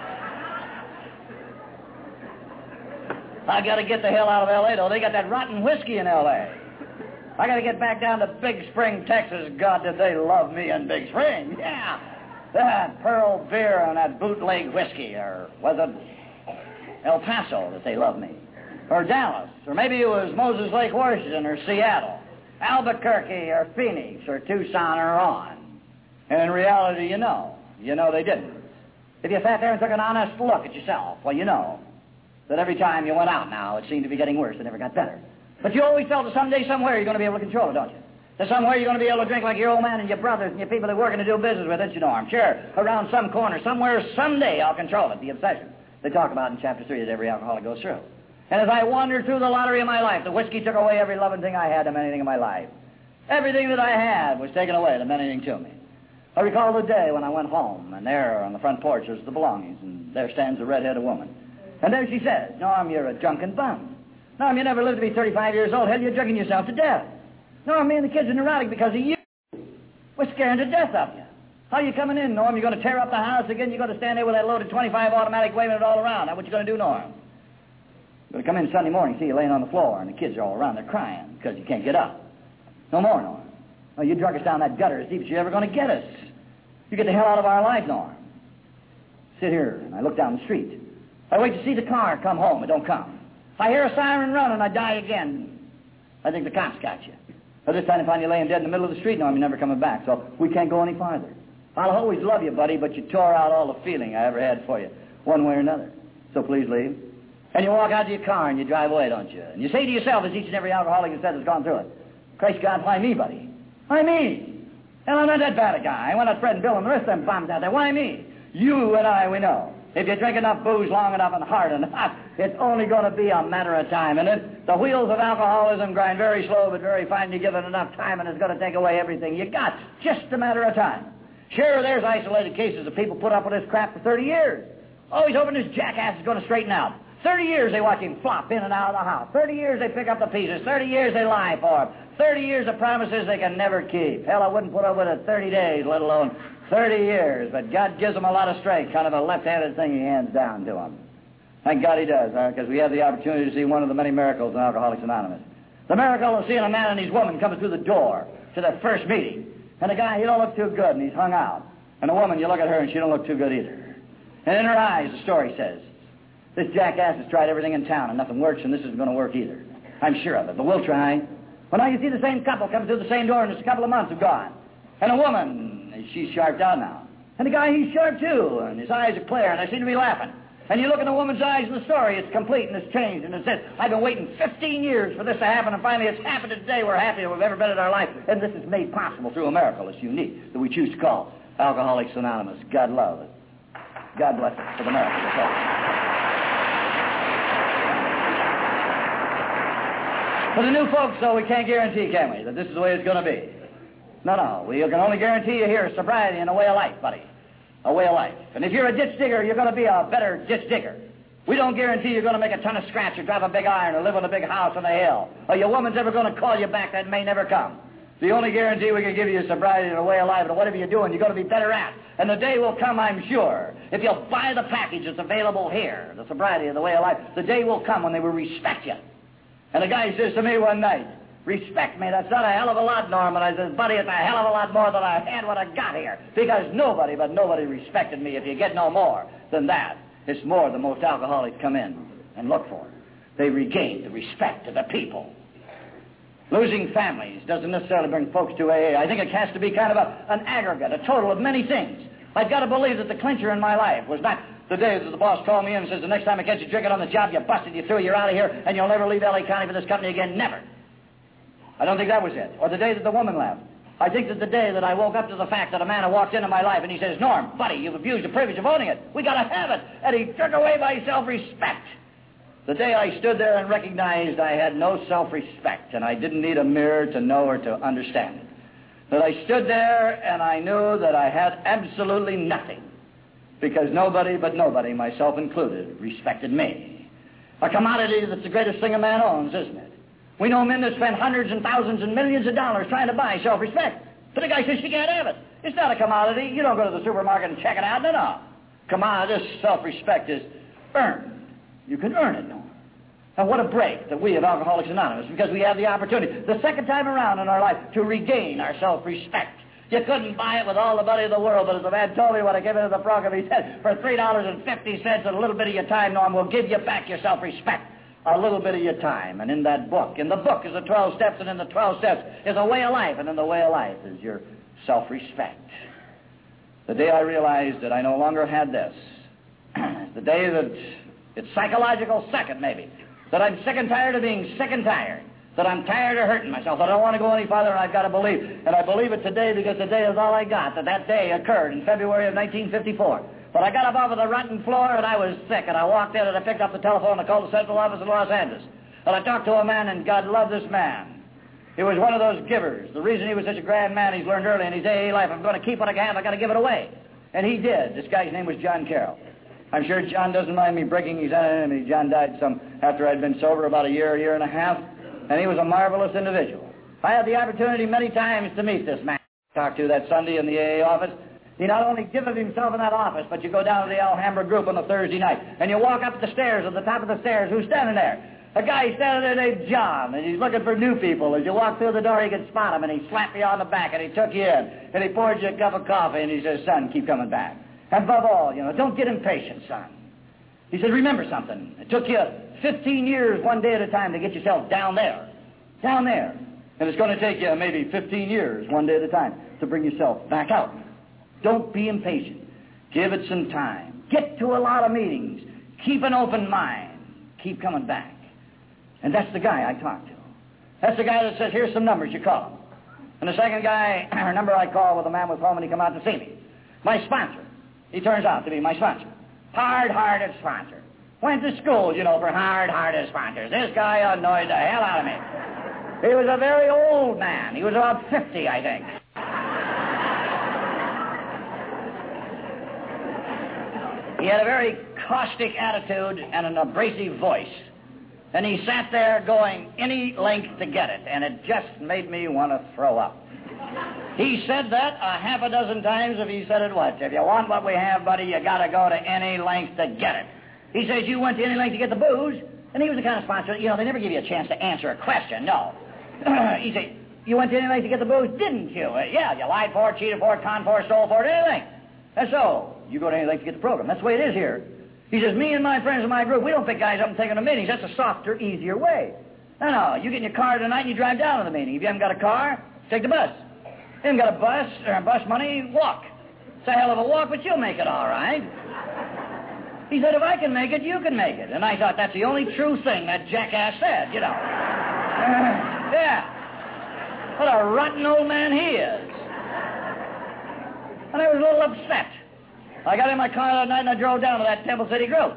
I got to get the hell out of L A, though. They got that rotten whiskey in L A. I got to get back down to Big Spring, Texas. God, did they love me in Big Spring. Yeah. That Pearl beer and that bootleg whiskey. Or was it El Paso that they loved me? Or Dallas. Or maybe it was Moses Lake, Washington, or Seattle. Albuquerque, or Phoenix, or Tucson, or on. And in reality, you know. You know they didn't. If you sat there and took an honest look at yourself, well, you know that every time you went out now, it seemed to be getting worse. It never got better. But you always felt that someday, somewhere, you're going to be able to control it, don't you? That somewhere you're going to be able to drink like your old man and your brothers and your people that are working to do business with it, you know, I'm sure. Around some corner, somewhere, someday, I'll control it, the obsession they talk about in chapter three that every alcoholic goes through. And as I wandered through the lottery of my life, the whiskey took away every loving thing I had to anything in my life. Everything that I had was taken away to meant anything to me. I recall the day when I went home, and there on the front porch was the belongings, and there stands a red-headed woman. And there she says, Norm, you're a drunken bum. Norm, you never lived to be thirty-five years old. Hell, you're drinking yourself to death. Norm, me and the kids are neurotic because of you. We're scaring to death of you. How are you coming in, Norm? You're going to tear up the house again? You're going to stand there with that loaded twenty-five automatic waving it all around. That's what you're going to do, Norm. You're going to come in Sunday morning, see you laying on the floor, and the kids are all around. They're crying because you can't get up. No more, Norm. Oh, you drug us down that gutter as deep as you're ever going to get us. You get the hell out of our life, Norm. Sit here, and I look down the street. I wait to see the car come home. It don't come. I hear a siren run, and I die again. I think the cops got you. But this time they find you laying dead in the middle of the street, Norm. You're never coming back, so we can't go any farther. I'll always love you, buddy, but you tore out all the feeling I ever had for you, one way or another. So please leave. And you walk out to your car and you drive away, don't you? And you say to yourself, as each and every alcoholic has said that's gone through it, Christ God, why me, buddy? Why me? And I'm not that bad a guy. Why not Fred and Bill and the rest of them bums out there? Why me? You and I, we know. If you drink enough booze long enough and hard enough, it's only going to be a matter of time. And it, the wheels of alcoholism grind very slow but very fine. You give it enough time and it's going to take away everything you got. Just a matter of time. Sure, there's isolated cases of people put up with this crap for thirty years. Always hoping this jackass is going to straighten out. thirty years they watch him flop in and out of the house. thirty years they pick up the pieces. thirty years they lie for him. thirty years of promises they can never keep. Hell, I wouldn't put up with it thirty days, let alone thirty years. But God gives them a lot of strength, kind of a left-handed thing he hands down to them. Thank God he does, because we have the opportunity to see one of the many miracles in Alcoholics Anonymous. The miracle of seeing a man and his woman coming through the door to their first meeting. And the guy, he don't look too good, and he's hung out. And the woman, you look at her, and she don't look too good either. And in her eyes, the story says, this jackass has tried everything in town, and nothing works, and this isn't going to work either. I'm sure of it, but we'll try. Well, now you see the same couple come through the same door, and just a couple of months have gone. And a woman, she's sharped out now. And the guy, he's sharp too, and his eyes are clear, and they seem to be laughing. And you look in the woman's eyes in the story, it's complete and it's changed. And it says, I've been waiting fifteen years for this to happen, and finally it's happened today. We're happier than we've ever been in our life. And this is made possible through a miracle. It's unique that we choose to call Alcoholics Anonymous. God love it. God bless it for the miracle. For the new folks, though, we can't guarantee, can we, that this is the way it's going to be? No, no. We can only guarantee you here sobriety and a way of life, buddy. A way of life. And if you're a ditch digger, you're going to be a better ditch digger. We don't guarantee you're going to make a ton of scratch or drive a big iron or live in a big house on the hill. Or your woman's ever going to call you back. That may never come. The only guarantee we can give you is sobriety and a way of life. And whatever you're doing, you're going to be better at. And the day will come, I'm sure, if you'll buy the package that's available here, the sobriety and the way of life, the day will come when they will respect you. And the guy says to me one night, respect me, that's not a hell of a lot, Norm. And I said, buddy, it's a hell of a lot more than I had when I got here. Because nobody but nobody respected me. If you get no more than that, it's more than most alcoholics come in and look for. They regain the respect of the people. Losing families doesn't necessarily bring folks to A A. I think it has to be kind of a, an aggregate, a total of many things. I've got to believe that the clincher in my life was not the day that the boss called me in and says, the next time I catch you drinking on the job, you busted, you threw, you're out of here, and you'll never leave L A County for this company again, never. I don't think that was it. Or the day that the woman left. I think that the day that I woke up to the fact that a man had walked into my life and he says, Norm, buddy, you've abused the privilege of owning it. We got to have it. And he took away my self-respect. The day I stood there and recognized I had no self-respect and I didn't need a mirror to know or to understand it. That I stood there and I knew that I had absolutely nothing because nobody but nobody, myself included, respected me. A commodity that's the greatest thing a man owns, isn't it? We know men that spend hundreds and thousands and millions of dollars trying to buy self-respect. But the guy says you can't have it. It's not a commodity. You don't go to the supermarket and check it out. No, no. Commodity, this self-respect is earned. You can earn it. And what a break that we of Alcoholics Anonymous, because we have the opportunity, the second time around in our life, to regain our self-respect. You couldn't buy it with all the money in the world, but as the man told me when I gave it to the frog of his head, for three dollars and fifty cents and a little bit of your time, Norm, we'll give you back your self-respect. A little bit of your time. And in that book, in the book is the twelve steps, and in the twelve steps is a way of life, and in the way of life is your self-respect. The day I realized that I no longer had this, the day that it's psychological second, maybe, that I'm sick and tired of being sick and tired, that I'm tired of hurting myself, that I don't want to go any farther, and I've got to believe. And I believe it today because today is all I got, that that day occurred in February of nineteen fifty-four. But I got up off of the rotten floor, and I was sick, and I walked in, and I picked up the telephone, and I called the central office in Los Angeles. And I talked to a man, and God loved this man. He was one of those givers. The reason he was such a grand man, he's learned early in his A A life, I'm going to keep what I can have, I've got to give it away. And he did. This guy's name was John Carroll. I'm sure John doesn't mind me breaking his enemy. John died some after I'd been sober about a year, a year and a half, and he was a marvelous individual. I had the opportunity many times to meet this man. talked to that Sunday in the A A office. He not only giveth himself in that office, but you go down to the Alhambra group on the Thursday night, and you walk up the stairs, at the top of the stairs, who's standing there? A guy standing there named John, and he's looking for new people. As you walk through the door, he can spot him, and he slapped you on the back, and he took you in, and he poured you a cup of coffee, and he says, son, keep coming back. And above all, you know, don't get impatient, son. He says, remember something. It took you fifteen years, one day at a time, to get yourself down there. Down there. And it's going to take you maybe fifteen years, one day at a time, to bring yourself back out. Don't be impatient. Give it some time. Get to a lot of meetings. Keep an open mind. Keep coming back. And that's the guy I talked to. That's the guy that says, here's some numbers, you call him. And the second guy, a number I call with a man was home and he come out to see me. My sponsor. He turns out to be my sponsor. Hard-hearted sponsor. Went to school, you know, for hard-hearted sponsors. This guy annoyed the hell out of me. He was a very old man. He was about fifty, I think. He had a very caustic attitude and an abrasive voice. And he sat there going any length to get it, and it just made me want to throw up. He said that a half a dozen times if he said it once. If you want what we have, buddy, you got to go to any length to get it. He says you went to any length to get the booze, and he was the kind of sponsor, you know, they never give you a chance to answer a question, no. He said, you went to any length to get the booze, didn't you? Uh, yeah, you lied for it, cheated for it, conned for it, stole for it, anything. That's so. You go to any length to get the program. That's the way it is here. He says, me and my friends in my group, we don't pick guys up and take them to meetings. That's a softer, easier way. No, no, you get in your car tonight and you drive down to the meeting. If you haven't got a car, take the bus. If you haven't got a bus or bus money, walk. It's a hell of a walk, but you'll make it all right. He said, if I can make it, you can make it. And I thought that's the only true thing that jackass said, you know. Uh, yeah. What a rotten old man he is. And I was a little upset. I got in my car that night and I drove down to that Temple City group.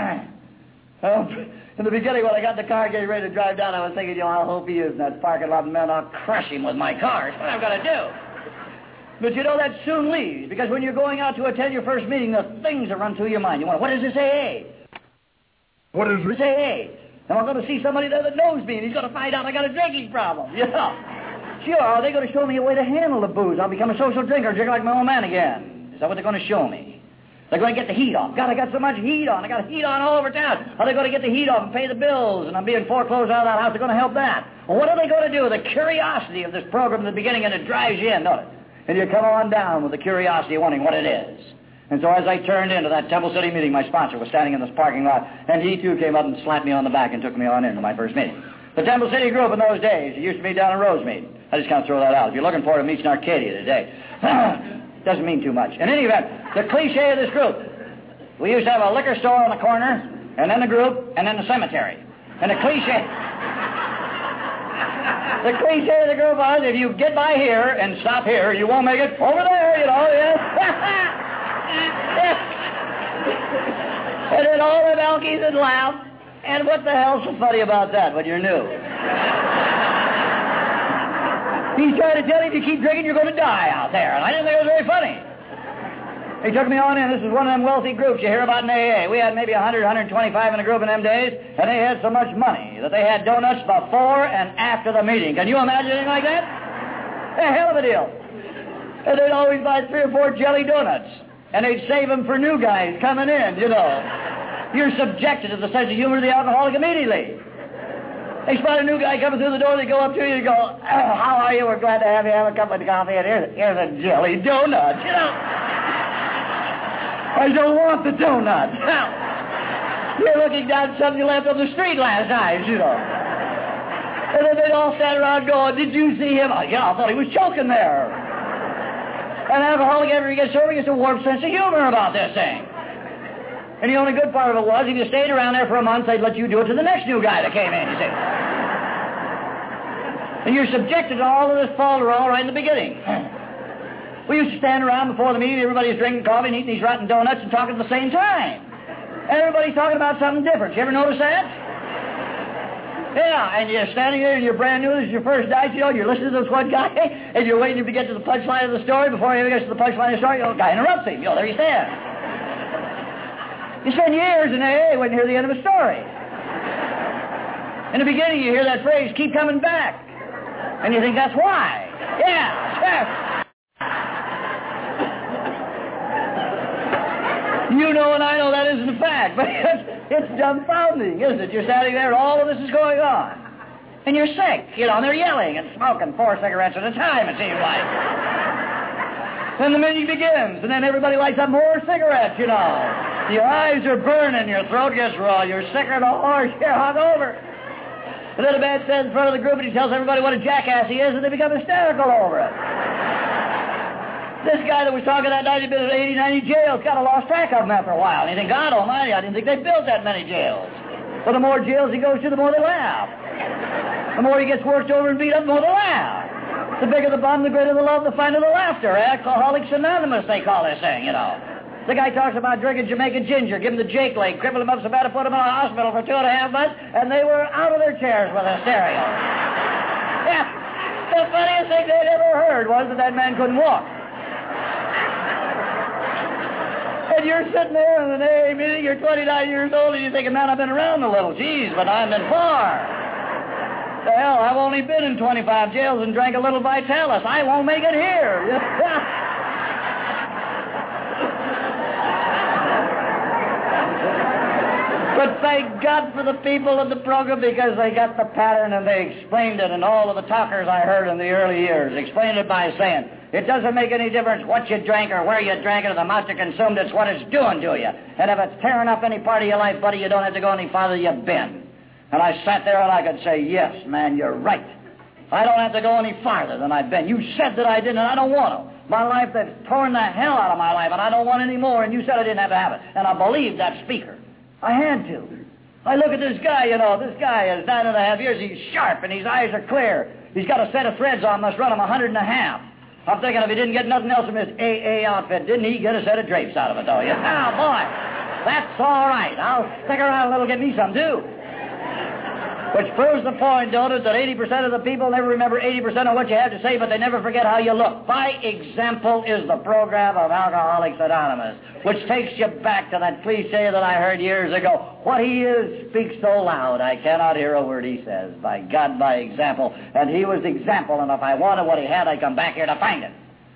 Well, in the beginning, when I got in the car getting ready to drive down, I was thinking, you know, I hope he is in that parking lot, and man, I'll crush him with my car. That's what I've got to do. But you know, that soon leaves, because when you're going out to attend your first meeting, the things that run through your mind. You want, what is this A A? What is this A A? And I'm going to see somebody there that knows me, and he's going to find out I got a drinking problem, you know. Sure, are they going to show me a way to handle the booze? I'll become a social drinker, drink like my old man again. Is that what they're going to show me? They're going to get the heat off. God, I got so much heat on. I got heat on all over town. Are they going to get the heat off and pay the bills? And I'm being foreclosed out of that house. They're going to help that. Well, what are they going to do? The curiosity of this program in the beginning, and it drives you in, don't it? And you come on down with the curiosity of wondering what it is. And so as I turned into that Temple City meeting, my sponsor was standing in this parking lot, and he too came up and slapped me on the back and took me on into my first meeting. The Temple City group in those days, it used to be down in Rosemead. I just kind of throw that out. If you're looking for it, it meets in Arcadia today. Doesn't mean too much. In any event, the cliche of this group, we used to have a liquor store on the corner, and then the group, and then the cemetery. And the cliche, the cliche of the group was, if you get by here and stop here, you won't make it over there, you know, yes. And then all the alkies would laugh, and what the hell's so funny about that when you're new? He's trying to tell you if you keep drinking, you're going to die out there, and I didn't think it was very funny. He took me on in. This is one of them wealthy groups you hear about in A A. We had maybe one hundred, one hundred twenty-five in a group in them days, and they had so much money that they had donuts before and after the meeting. Can you imagine anything like that? A hell of a deal. And they'd always buy three or four jelly donuts, and they'd save them for new guys coming in, you know. You're subjected to the sense of humor of the alcoholic immediately. They spot a new guy coming through the door, they go up to you and go, oh, how are you? We're glad to have you. Have a cup of coffee, and here's, here's a jelly donut, you know. I don't want the donut. Now, you're looking down something you left on the street last night, you know. And then they'd all stand around going, did you see him? Oh, yeah, I thought he was choking there. An alcoholic, after he gets sober, gets a warm sense of humor about this thing. And the only good part of it was, if you stayed around there for a month, they'd let you do it to the next new guy that came in, you see. And you're subjected to all of this falderall right in the beginning. We used to stand around before the meeting, everybody's drinking coffee and eating these rotten donuts and talking at the same time. Everybody's talking about something different. You ever notice that? Yeah, and you're standing there and you're brand new, this is your first night, you know, you're listening to this one guy, and you're waiting to get to the punchline of the story. Before he ever gets to the punchline of the story, the guy interrupts him. You know, there you stand. You spend years in A A when you hear the end of a story. In the beginning, you hear that phrase, keep coming back. And you think that's why. Yeah, sure. You know and I know that isn't a fact, but it's, it's dumbfounding, isn't it? You're standing there and all of this is going on. And you're sick, you know, and they're yelling and smoking four cigarettes at a time, it seems like. Then the meeting begins, and then everybody lights up more cigarettes, you know. Your eyes are burning, your throat gets raw, you're sicker than a horse, you're hungover. And then a man stands in front of the group and he tells everybody what a jackass he is, and they become hysterical over it. This guy that was talking that night had been in eighty, ninety jails, kind of lost track of them after a while. And you think, God almighty, I didn't think they built that many jails. But the more jails he goes to, the more they laugh. The more he gets worked over and beat up, the more they laugh. The bigger the bum, the greater the love, the finer the laughter. Alcoholics Anonymous, they call this thing, you know. The guy talks about drinking Jamaican ginger, give him the Jake leg, cripple him up so bad to put him in a hospital for two and a half months, and they were out of their chairs with hysteria. Yeah, the funniest thing they'd ever heard was that that man couldn't walk. And you're sitting there in an A A meeting, you're twenty-nine years old, and you're thinking, man, I've been around a little. Jeez, but I've been far. The hell, I've only been in twenty-five jails and drank a little Vitalis. I won't make it here. But thank God for the people of the program, because they got the pattern and they explained it, and all of the talkers I heard in the early years explained it by saying, it doesn't make any difference what you drank or where you drank it or the amount you consumed, it's what it's doing to you. And if it's tearing up any part of your life, buddy, you don't have to go any farther, you've been. And I sat there and I could say, yes, man, you're right. I don't have to go any farther than I've been. You said that I didn't, and I don't want to. My life, they've torn the hell out of my life, and I don't want any more, and you said I didn't have to have it. And I believed that speaker. I had to. I look at this guy, you know, this guy is nine and a half years, he's sharp, and his eyes are clear. He's got a set of threads on, must run him a hundred and a half. I'm thinking if he didn't get nothing else from his A A outfit, didn't he get a set of drapes out of it, though? Yeah, oh, boy, that's all right. I'll stick around a little, get me some, too. Which proves the point, don't it, that eighty percent of the people never remember eighty percent of what you have to say, but they never forget how you look. By example is the program of Alcoholics Anonymous, which takes you back to that cliche that I heard years ago. What he is speaks so loud, I cannot hear a word he says. By God, by example. And he was the example, and if I wanted what he had, I'd come back here to find it.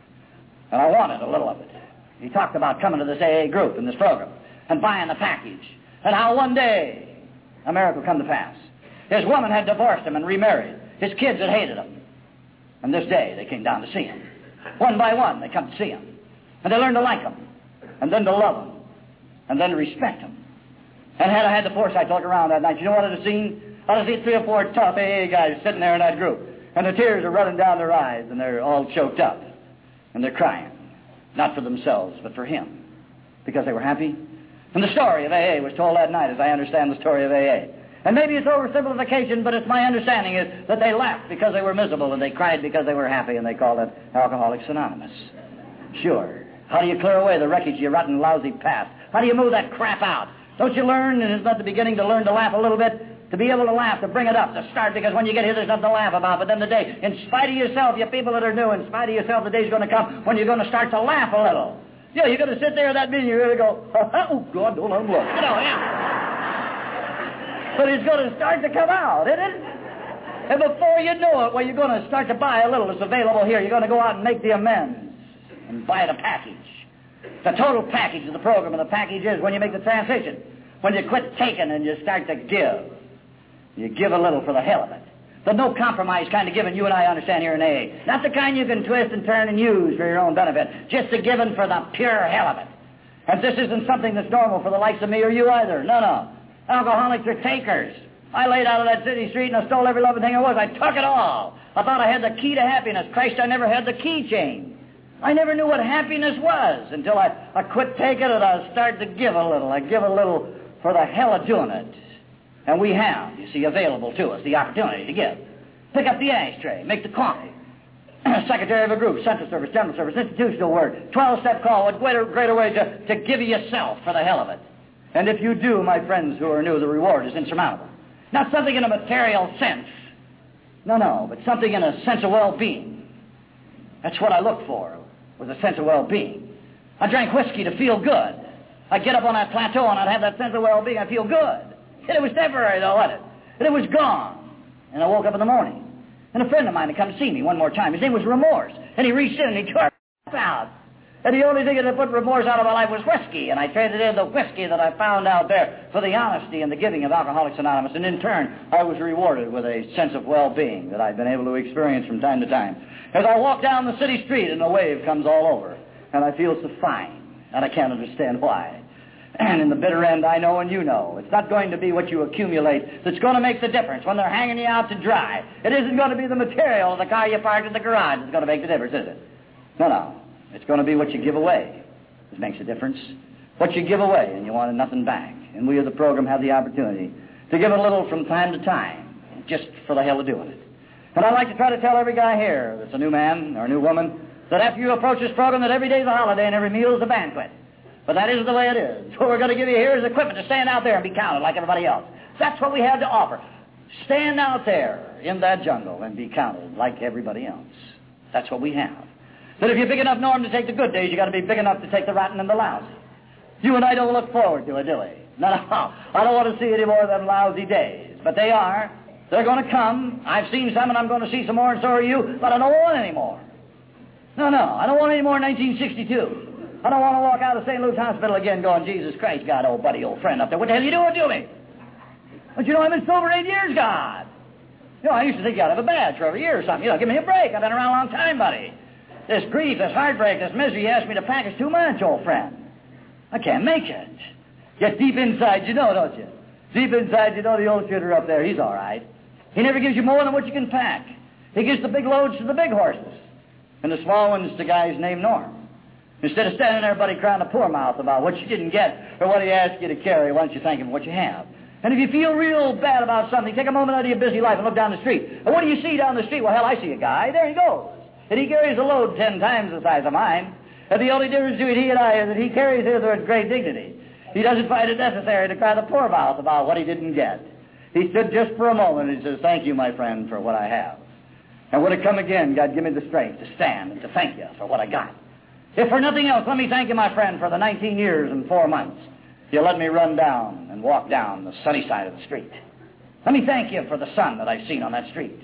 And I wanted a little of it. He talked about coming to this A A group in this program and buying the package, and how one day a miracle come to pass. His woman had divorced him and remarried. His kids had hated him. And this day they came down to see him. One by one they come to see him. And they learned to like him. And then to love him. And then to respect him. And had I had the foresight to look around that night, you know what I'd have seen? I'd have seen three or four tough A A guys sitting there in that group. And the tears are running down their eyes. And they're all choked up. And they're crying. Not for themselves, but for him. Because they were happy. And the story of A A was told that night, as I understand the story of A A. And maybe it's oversimplification, but it's my understanding is that they laughed because they were miserable, and they cried because they were happy, and they called it Alcoholics Anonymous. Sure. How do you clear away the wreckage of your rotten, lousy past? How do you move that crap out? Don't you learn, and isn't that the beginning, to learn to laugh a little bit? To be able to laugh, to bring it up, to start, because when you get here, there's nothing to laugh about. But then the day, in spite of yourself, you people that are new, in spite of yourself, the day's going to come when you're going to start to laugh a little. Yeah, you're going to sit there at that meeting, you're going to go, oh, God, don't let him look. You know, yeah. But it's going to start to come out, isn't it? And before you know it, well, you're going to start to buy a little that's available here. You're going to go out and make the amends and buy the package. The total package of the program, and the package is when you make the transition, when you quit taking and you start to give. You give a little for the hell of it. The no compromise kind of giving you and I understand here in A A. Not the kind you can twist and turn and use for your own benefit. Just the giving for the pure hell of it. And this isn't something that's normal for the likes of me or you either. No, no. Alcoholics are takers. I laid out of that city street and I stole every loving thing there was. I took it all. I thought I had the key to happiness. Christ, I never had the keychain. I never knew what happiness was until I, I quit taking it and I started to give a little. I give a little for the hell of doing it. And we have, you see, available to us the opportunity to give. Pick up the ashtray, make the coffee. Secretary of a group, central service, general service, institutional work, twelve-step call, what greater, greater way to, to give yourself for the hell of it. And if you do, my friends who are new, the reward is insurmountable. Not something in a material sense. No, no, but something in a sense of well-being. That's what I looked for, was a sense of well-being. I drank whiskey to feel good. I'd get up on that plateau and I'd have that sense of well-being. I'd feel good. And it was temporary, though, wasn't it? And it was gone. And I woke up in the morning. And a friend of mine had come to see me one more time. His name was Remorse. And he reached in and he tore it out. And the only thing that put remorse out of my life was whiskey, and I traded in the whiskey that I found out there for the honesty and the giving of Alcoholics Anonymous, and in turn, I was rewarded with a sense of well-being that I've been able to experience from time to time. As I walk down the city street and a wave comes all over, and I feel so fine, and I can't understand why. And in the bitter end, I know and you know, it's not going to be what you accumulate that's going to make the difference when they're hanging you out to dry. It isn't going to be the material of the car you parked in the garage that's going to make the difference, is it? No, no. It's going to be what you give away that makes a difference. What you give away, and you wanted nothing back. And we of the program have the opportunity to give a little from time to time, just for the hell of doing it. And I'd like to try to tell every guy here that's a new man or a new woman that after you approach this program that every day is a holiday and every meal is a banquet. But that isn't the way it is. What we're going to give you here is equipment to stand out there and be counted like everybody else. That's what we have to offer. Stand out there in that jungle and be counted like everybody else. That's what we have. But if you're big enough, Norm, to take the good days, you got to be big enough to take the rotten and the lousy. You and I don't look forward to it, do we? No, no. I don't want to see any more of them lousy days. But they are. They're going to come. I've seen some, and I'm going to see some more, and so are you. But I don't want any more. No, no. I don't want any more in nineteen sixty-two. I don't want to walk out of Saint Luke's Hospital again going, Jesus Christ, God, old buddy, old friend up there. What the hell are you doing to me? But you know, I've been sober eight years, God. You know, I used to think you ought to have a badge for every year or something. You know, give me a break. I've been around a long time, buddy. This grief, this heartbreak, this misery you asked me to pack is too much, old friend. I can't make it. Yet deep inside you know, don't you? Deep inside you know the old shitter up there, he's all right. He never gives you more than what you can pack. He gives the big loads to the big horses, and the small ones to guys named Norm. Instead of standing there, buddy, crying a poor mouth about what you didn't get or what he asked you to carry, why don't you thank him for what you have? And if you feel real bad about something, take a moment out of your busy life and look down the street. And what do you see down the street? Well, hell, I see a guy. There he goes. And he carries a load ten times the size of mine. And the only difference between he and I is that he carries it with great dignity. He doesn't find it necessary to cry the poor mouth about what he didn't get. He stood just for a moment and he says, thank you, my friend, for what I have. And when it come again, God, give me the strength to stand and to thank you for what I got. If for nothing else, let me thank you, my friend, for the nineteen years and four months you let me run down and walk down the sunny side of the street. Let me thank you for the sun that I've seen on that street.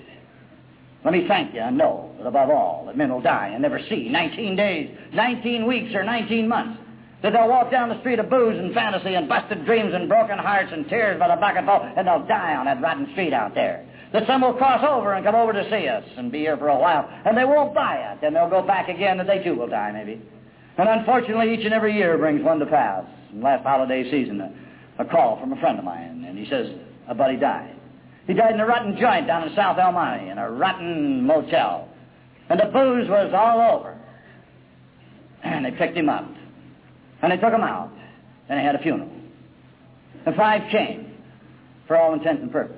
Let me thank you and know that above all, that men will die and never see nineteen days, nineteen weeks, or nineteen months, that they'll walk down the street of booze and fantasy and busted dreams and broken hearts and tears by the bucketful, and they'll die on that rotten street out there. That some will cross over and come over to see us and be here for a while, and they won't buy it, and they'll go back again, and they too will die, maybe. And unfortunately, each and every year brings one to pass. And last holiday season, a, a call from a friend of mine, and he says a buddy died. He died in a rotten joint down in South El Monte, in a rotten motel. And the booze was all over. And they picked him up. And they took him out. And they had a funeral. And five came, for all intents and purposes.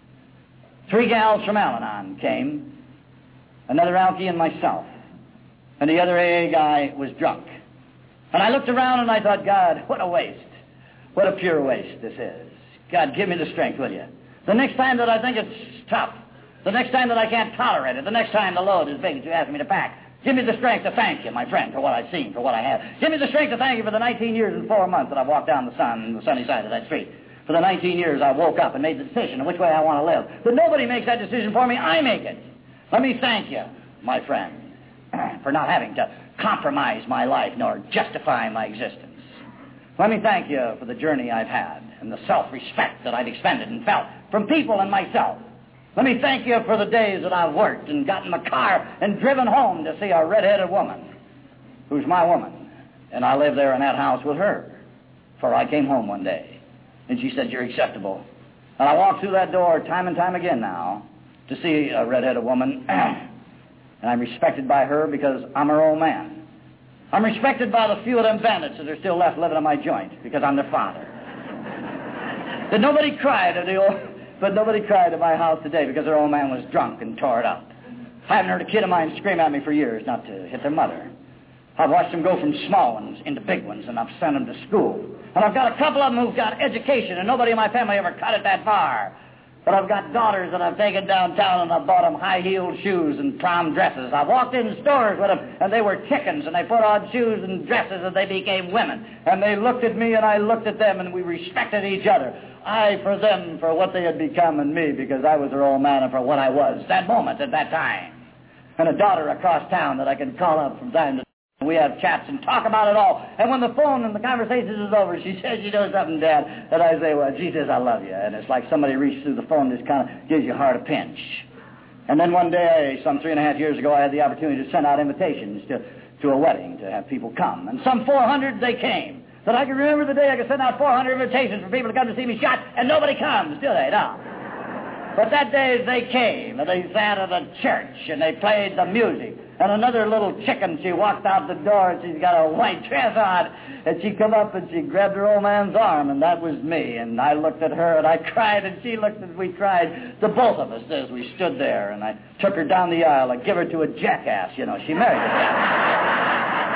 Three gals from Al-Anon came, another Alkie and myself. And the other A A guy was drunk. And I looked around and I thought, God, what a waste. What a pure waste this is. God, give me the strength, will you? The next time that I think it's tough, the next time that I can't tolerate it, the next time the load is big as you ask me to pack, give me the strength to thank you, my friend, for what I've seen, for what I have. Give me the strength to thank you for the nineteen years and four months that I've walked down the sun, the sunny side of that street. For the nineteen years I woke up and made the decision of which way I want to live. But nobody makes that decision for me. I make it. Let me thank you, my friend, for not having to compromise my life nor justify my existence. Let me thank you for the journey I've had and the self-respect that I've expended and felt from people and myself. Let me thank you for the days that I've worked and gotten in the car and driven home to see a red-headed woman who's my woman. And I live there in that house with her. For I came home one day and she said, you're acceptable. And I walked through that door time and time again now to see a red-headed woman. And I'm respected by her because I'm her old man. I'm respected by the few of them bandits that are still left living in my joint because I'm their father. That nobody cried at the old, but nobody cried at my house today because their old man was drunk and tore it up. I haven't heard a kid of mine scream at me for years not to hit their mother. I've watched them go from small ones into big ones, and I've sent them to school. And I've got a couple of them who've got education, and nobody in my family ever cut it that far. But I've got daughters that I've taken downtown, and I've bought them high-heeled shoes and prom dresses. I've walked in stores with them, and they were chickens, and they put on shoes and dresses, and they became women. And they looked at me, and I looked at them, and we respected each other. I for them, for what they had become, and me, because I was their old man, and for what I was, that moment, at that time. And a daughter across town that I can call up from time to time. We have chats and talk about it all. And when the phone and the conversation is over, she says, you know something, Dad? And I say, well, she says, I love you. And it's like somebody reached through the phone and just kind of gives your heart a pinch. And then one day, some three and a half years ago, I had the opportunity to send out invitations to, to a wedding to have people come. And some four hundred, they came. But I can remember the day I could send out four hundred invitations for people to come to see me shot, and nobody comes, do they? No. But that day they came, and they sat at the church, and they played the music. And another little chicken, she walked out the door, and she's got a white dress on, and she come up and she grabbed her old man's arm, and that was me. And I looked at her, and I cried, and she looked and we cried, the both of us, as we stood there. And I took her down the aisle and give her to a jackass, you know. She married a jackass.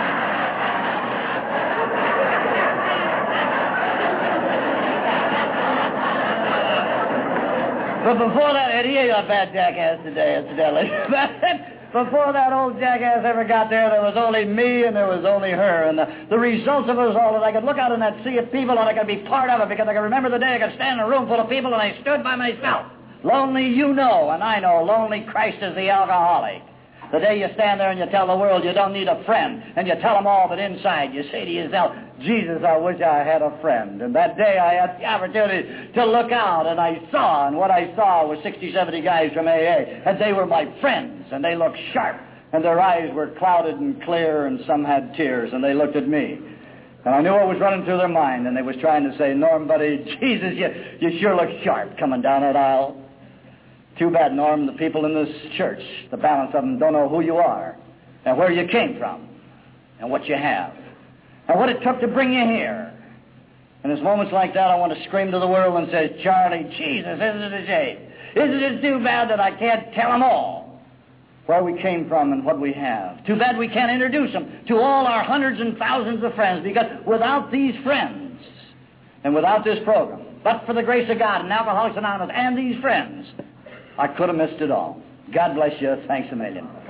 But before that, and he ain't a bad jackass today, incidentally. Before that old jackass ever got there, there was only me and there was only her. And the, the results of it was all that I could look out in that sea of people and I could be part of it, because I could remember the day I could stand in a room full of people and I stood by myself. Lonely, you know, and I know. Lonely Christ is the alcoholic. The day you stand there and you tell the world you don't need a friend, and you tell them all, but inside you say to yourself, Jesus, I wish I had a friend. And that day I had the opportunity to look out, and I saw, and what I saw was sixty, seventy guys from A A, and they were my friends, and they looked sharp, and their eyes were clouded and clear, and some had tears, and they looked at me. And I knew what was running through their mind, and they was trying to say, Norm, buddy, Jesus, you, you sure look sharp coming down that aisle. Too bad, Norm, the people in this church, the balance of them don't know who you are and where you came from and what you have and what it took to bring you here. And it's moments like that I want to scream to the world and say, Charlie, Jesus, isn't it a shame? Isn't it too bad that I can't tell them all where we came from and what we have? Too bad we can't introduce them to all our hundreds and thousands of friends, because without these friends and without this program, but for the grace of God and Alcoholics Anonymous and these friends, I could have missed it all. God bless you. Thanks a million.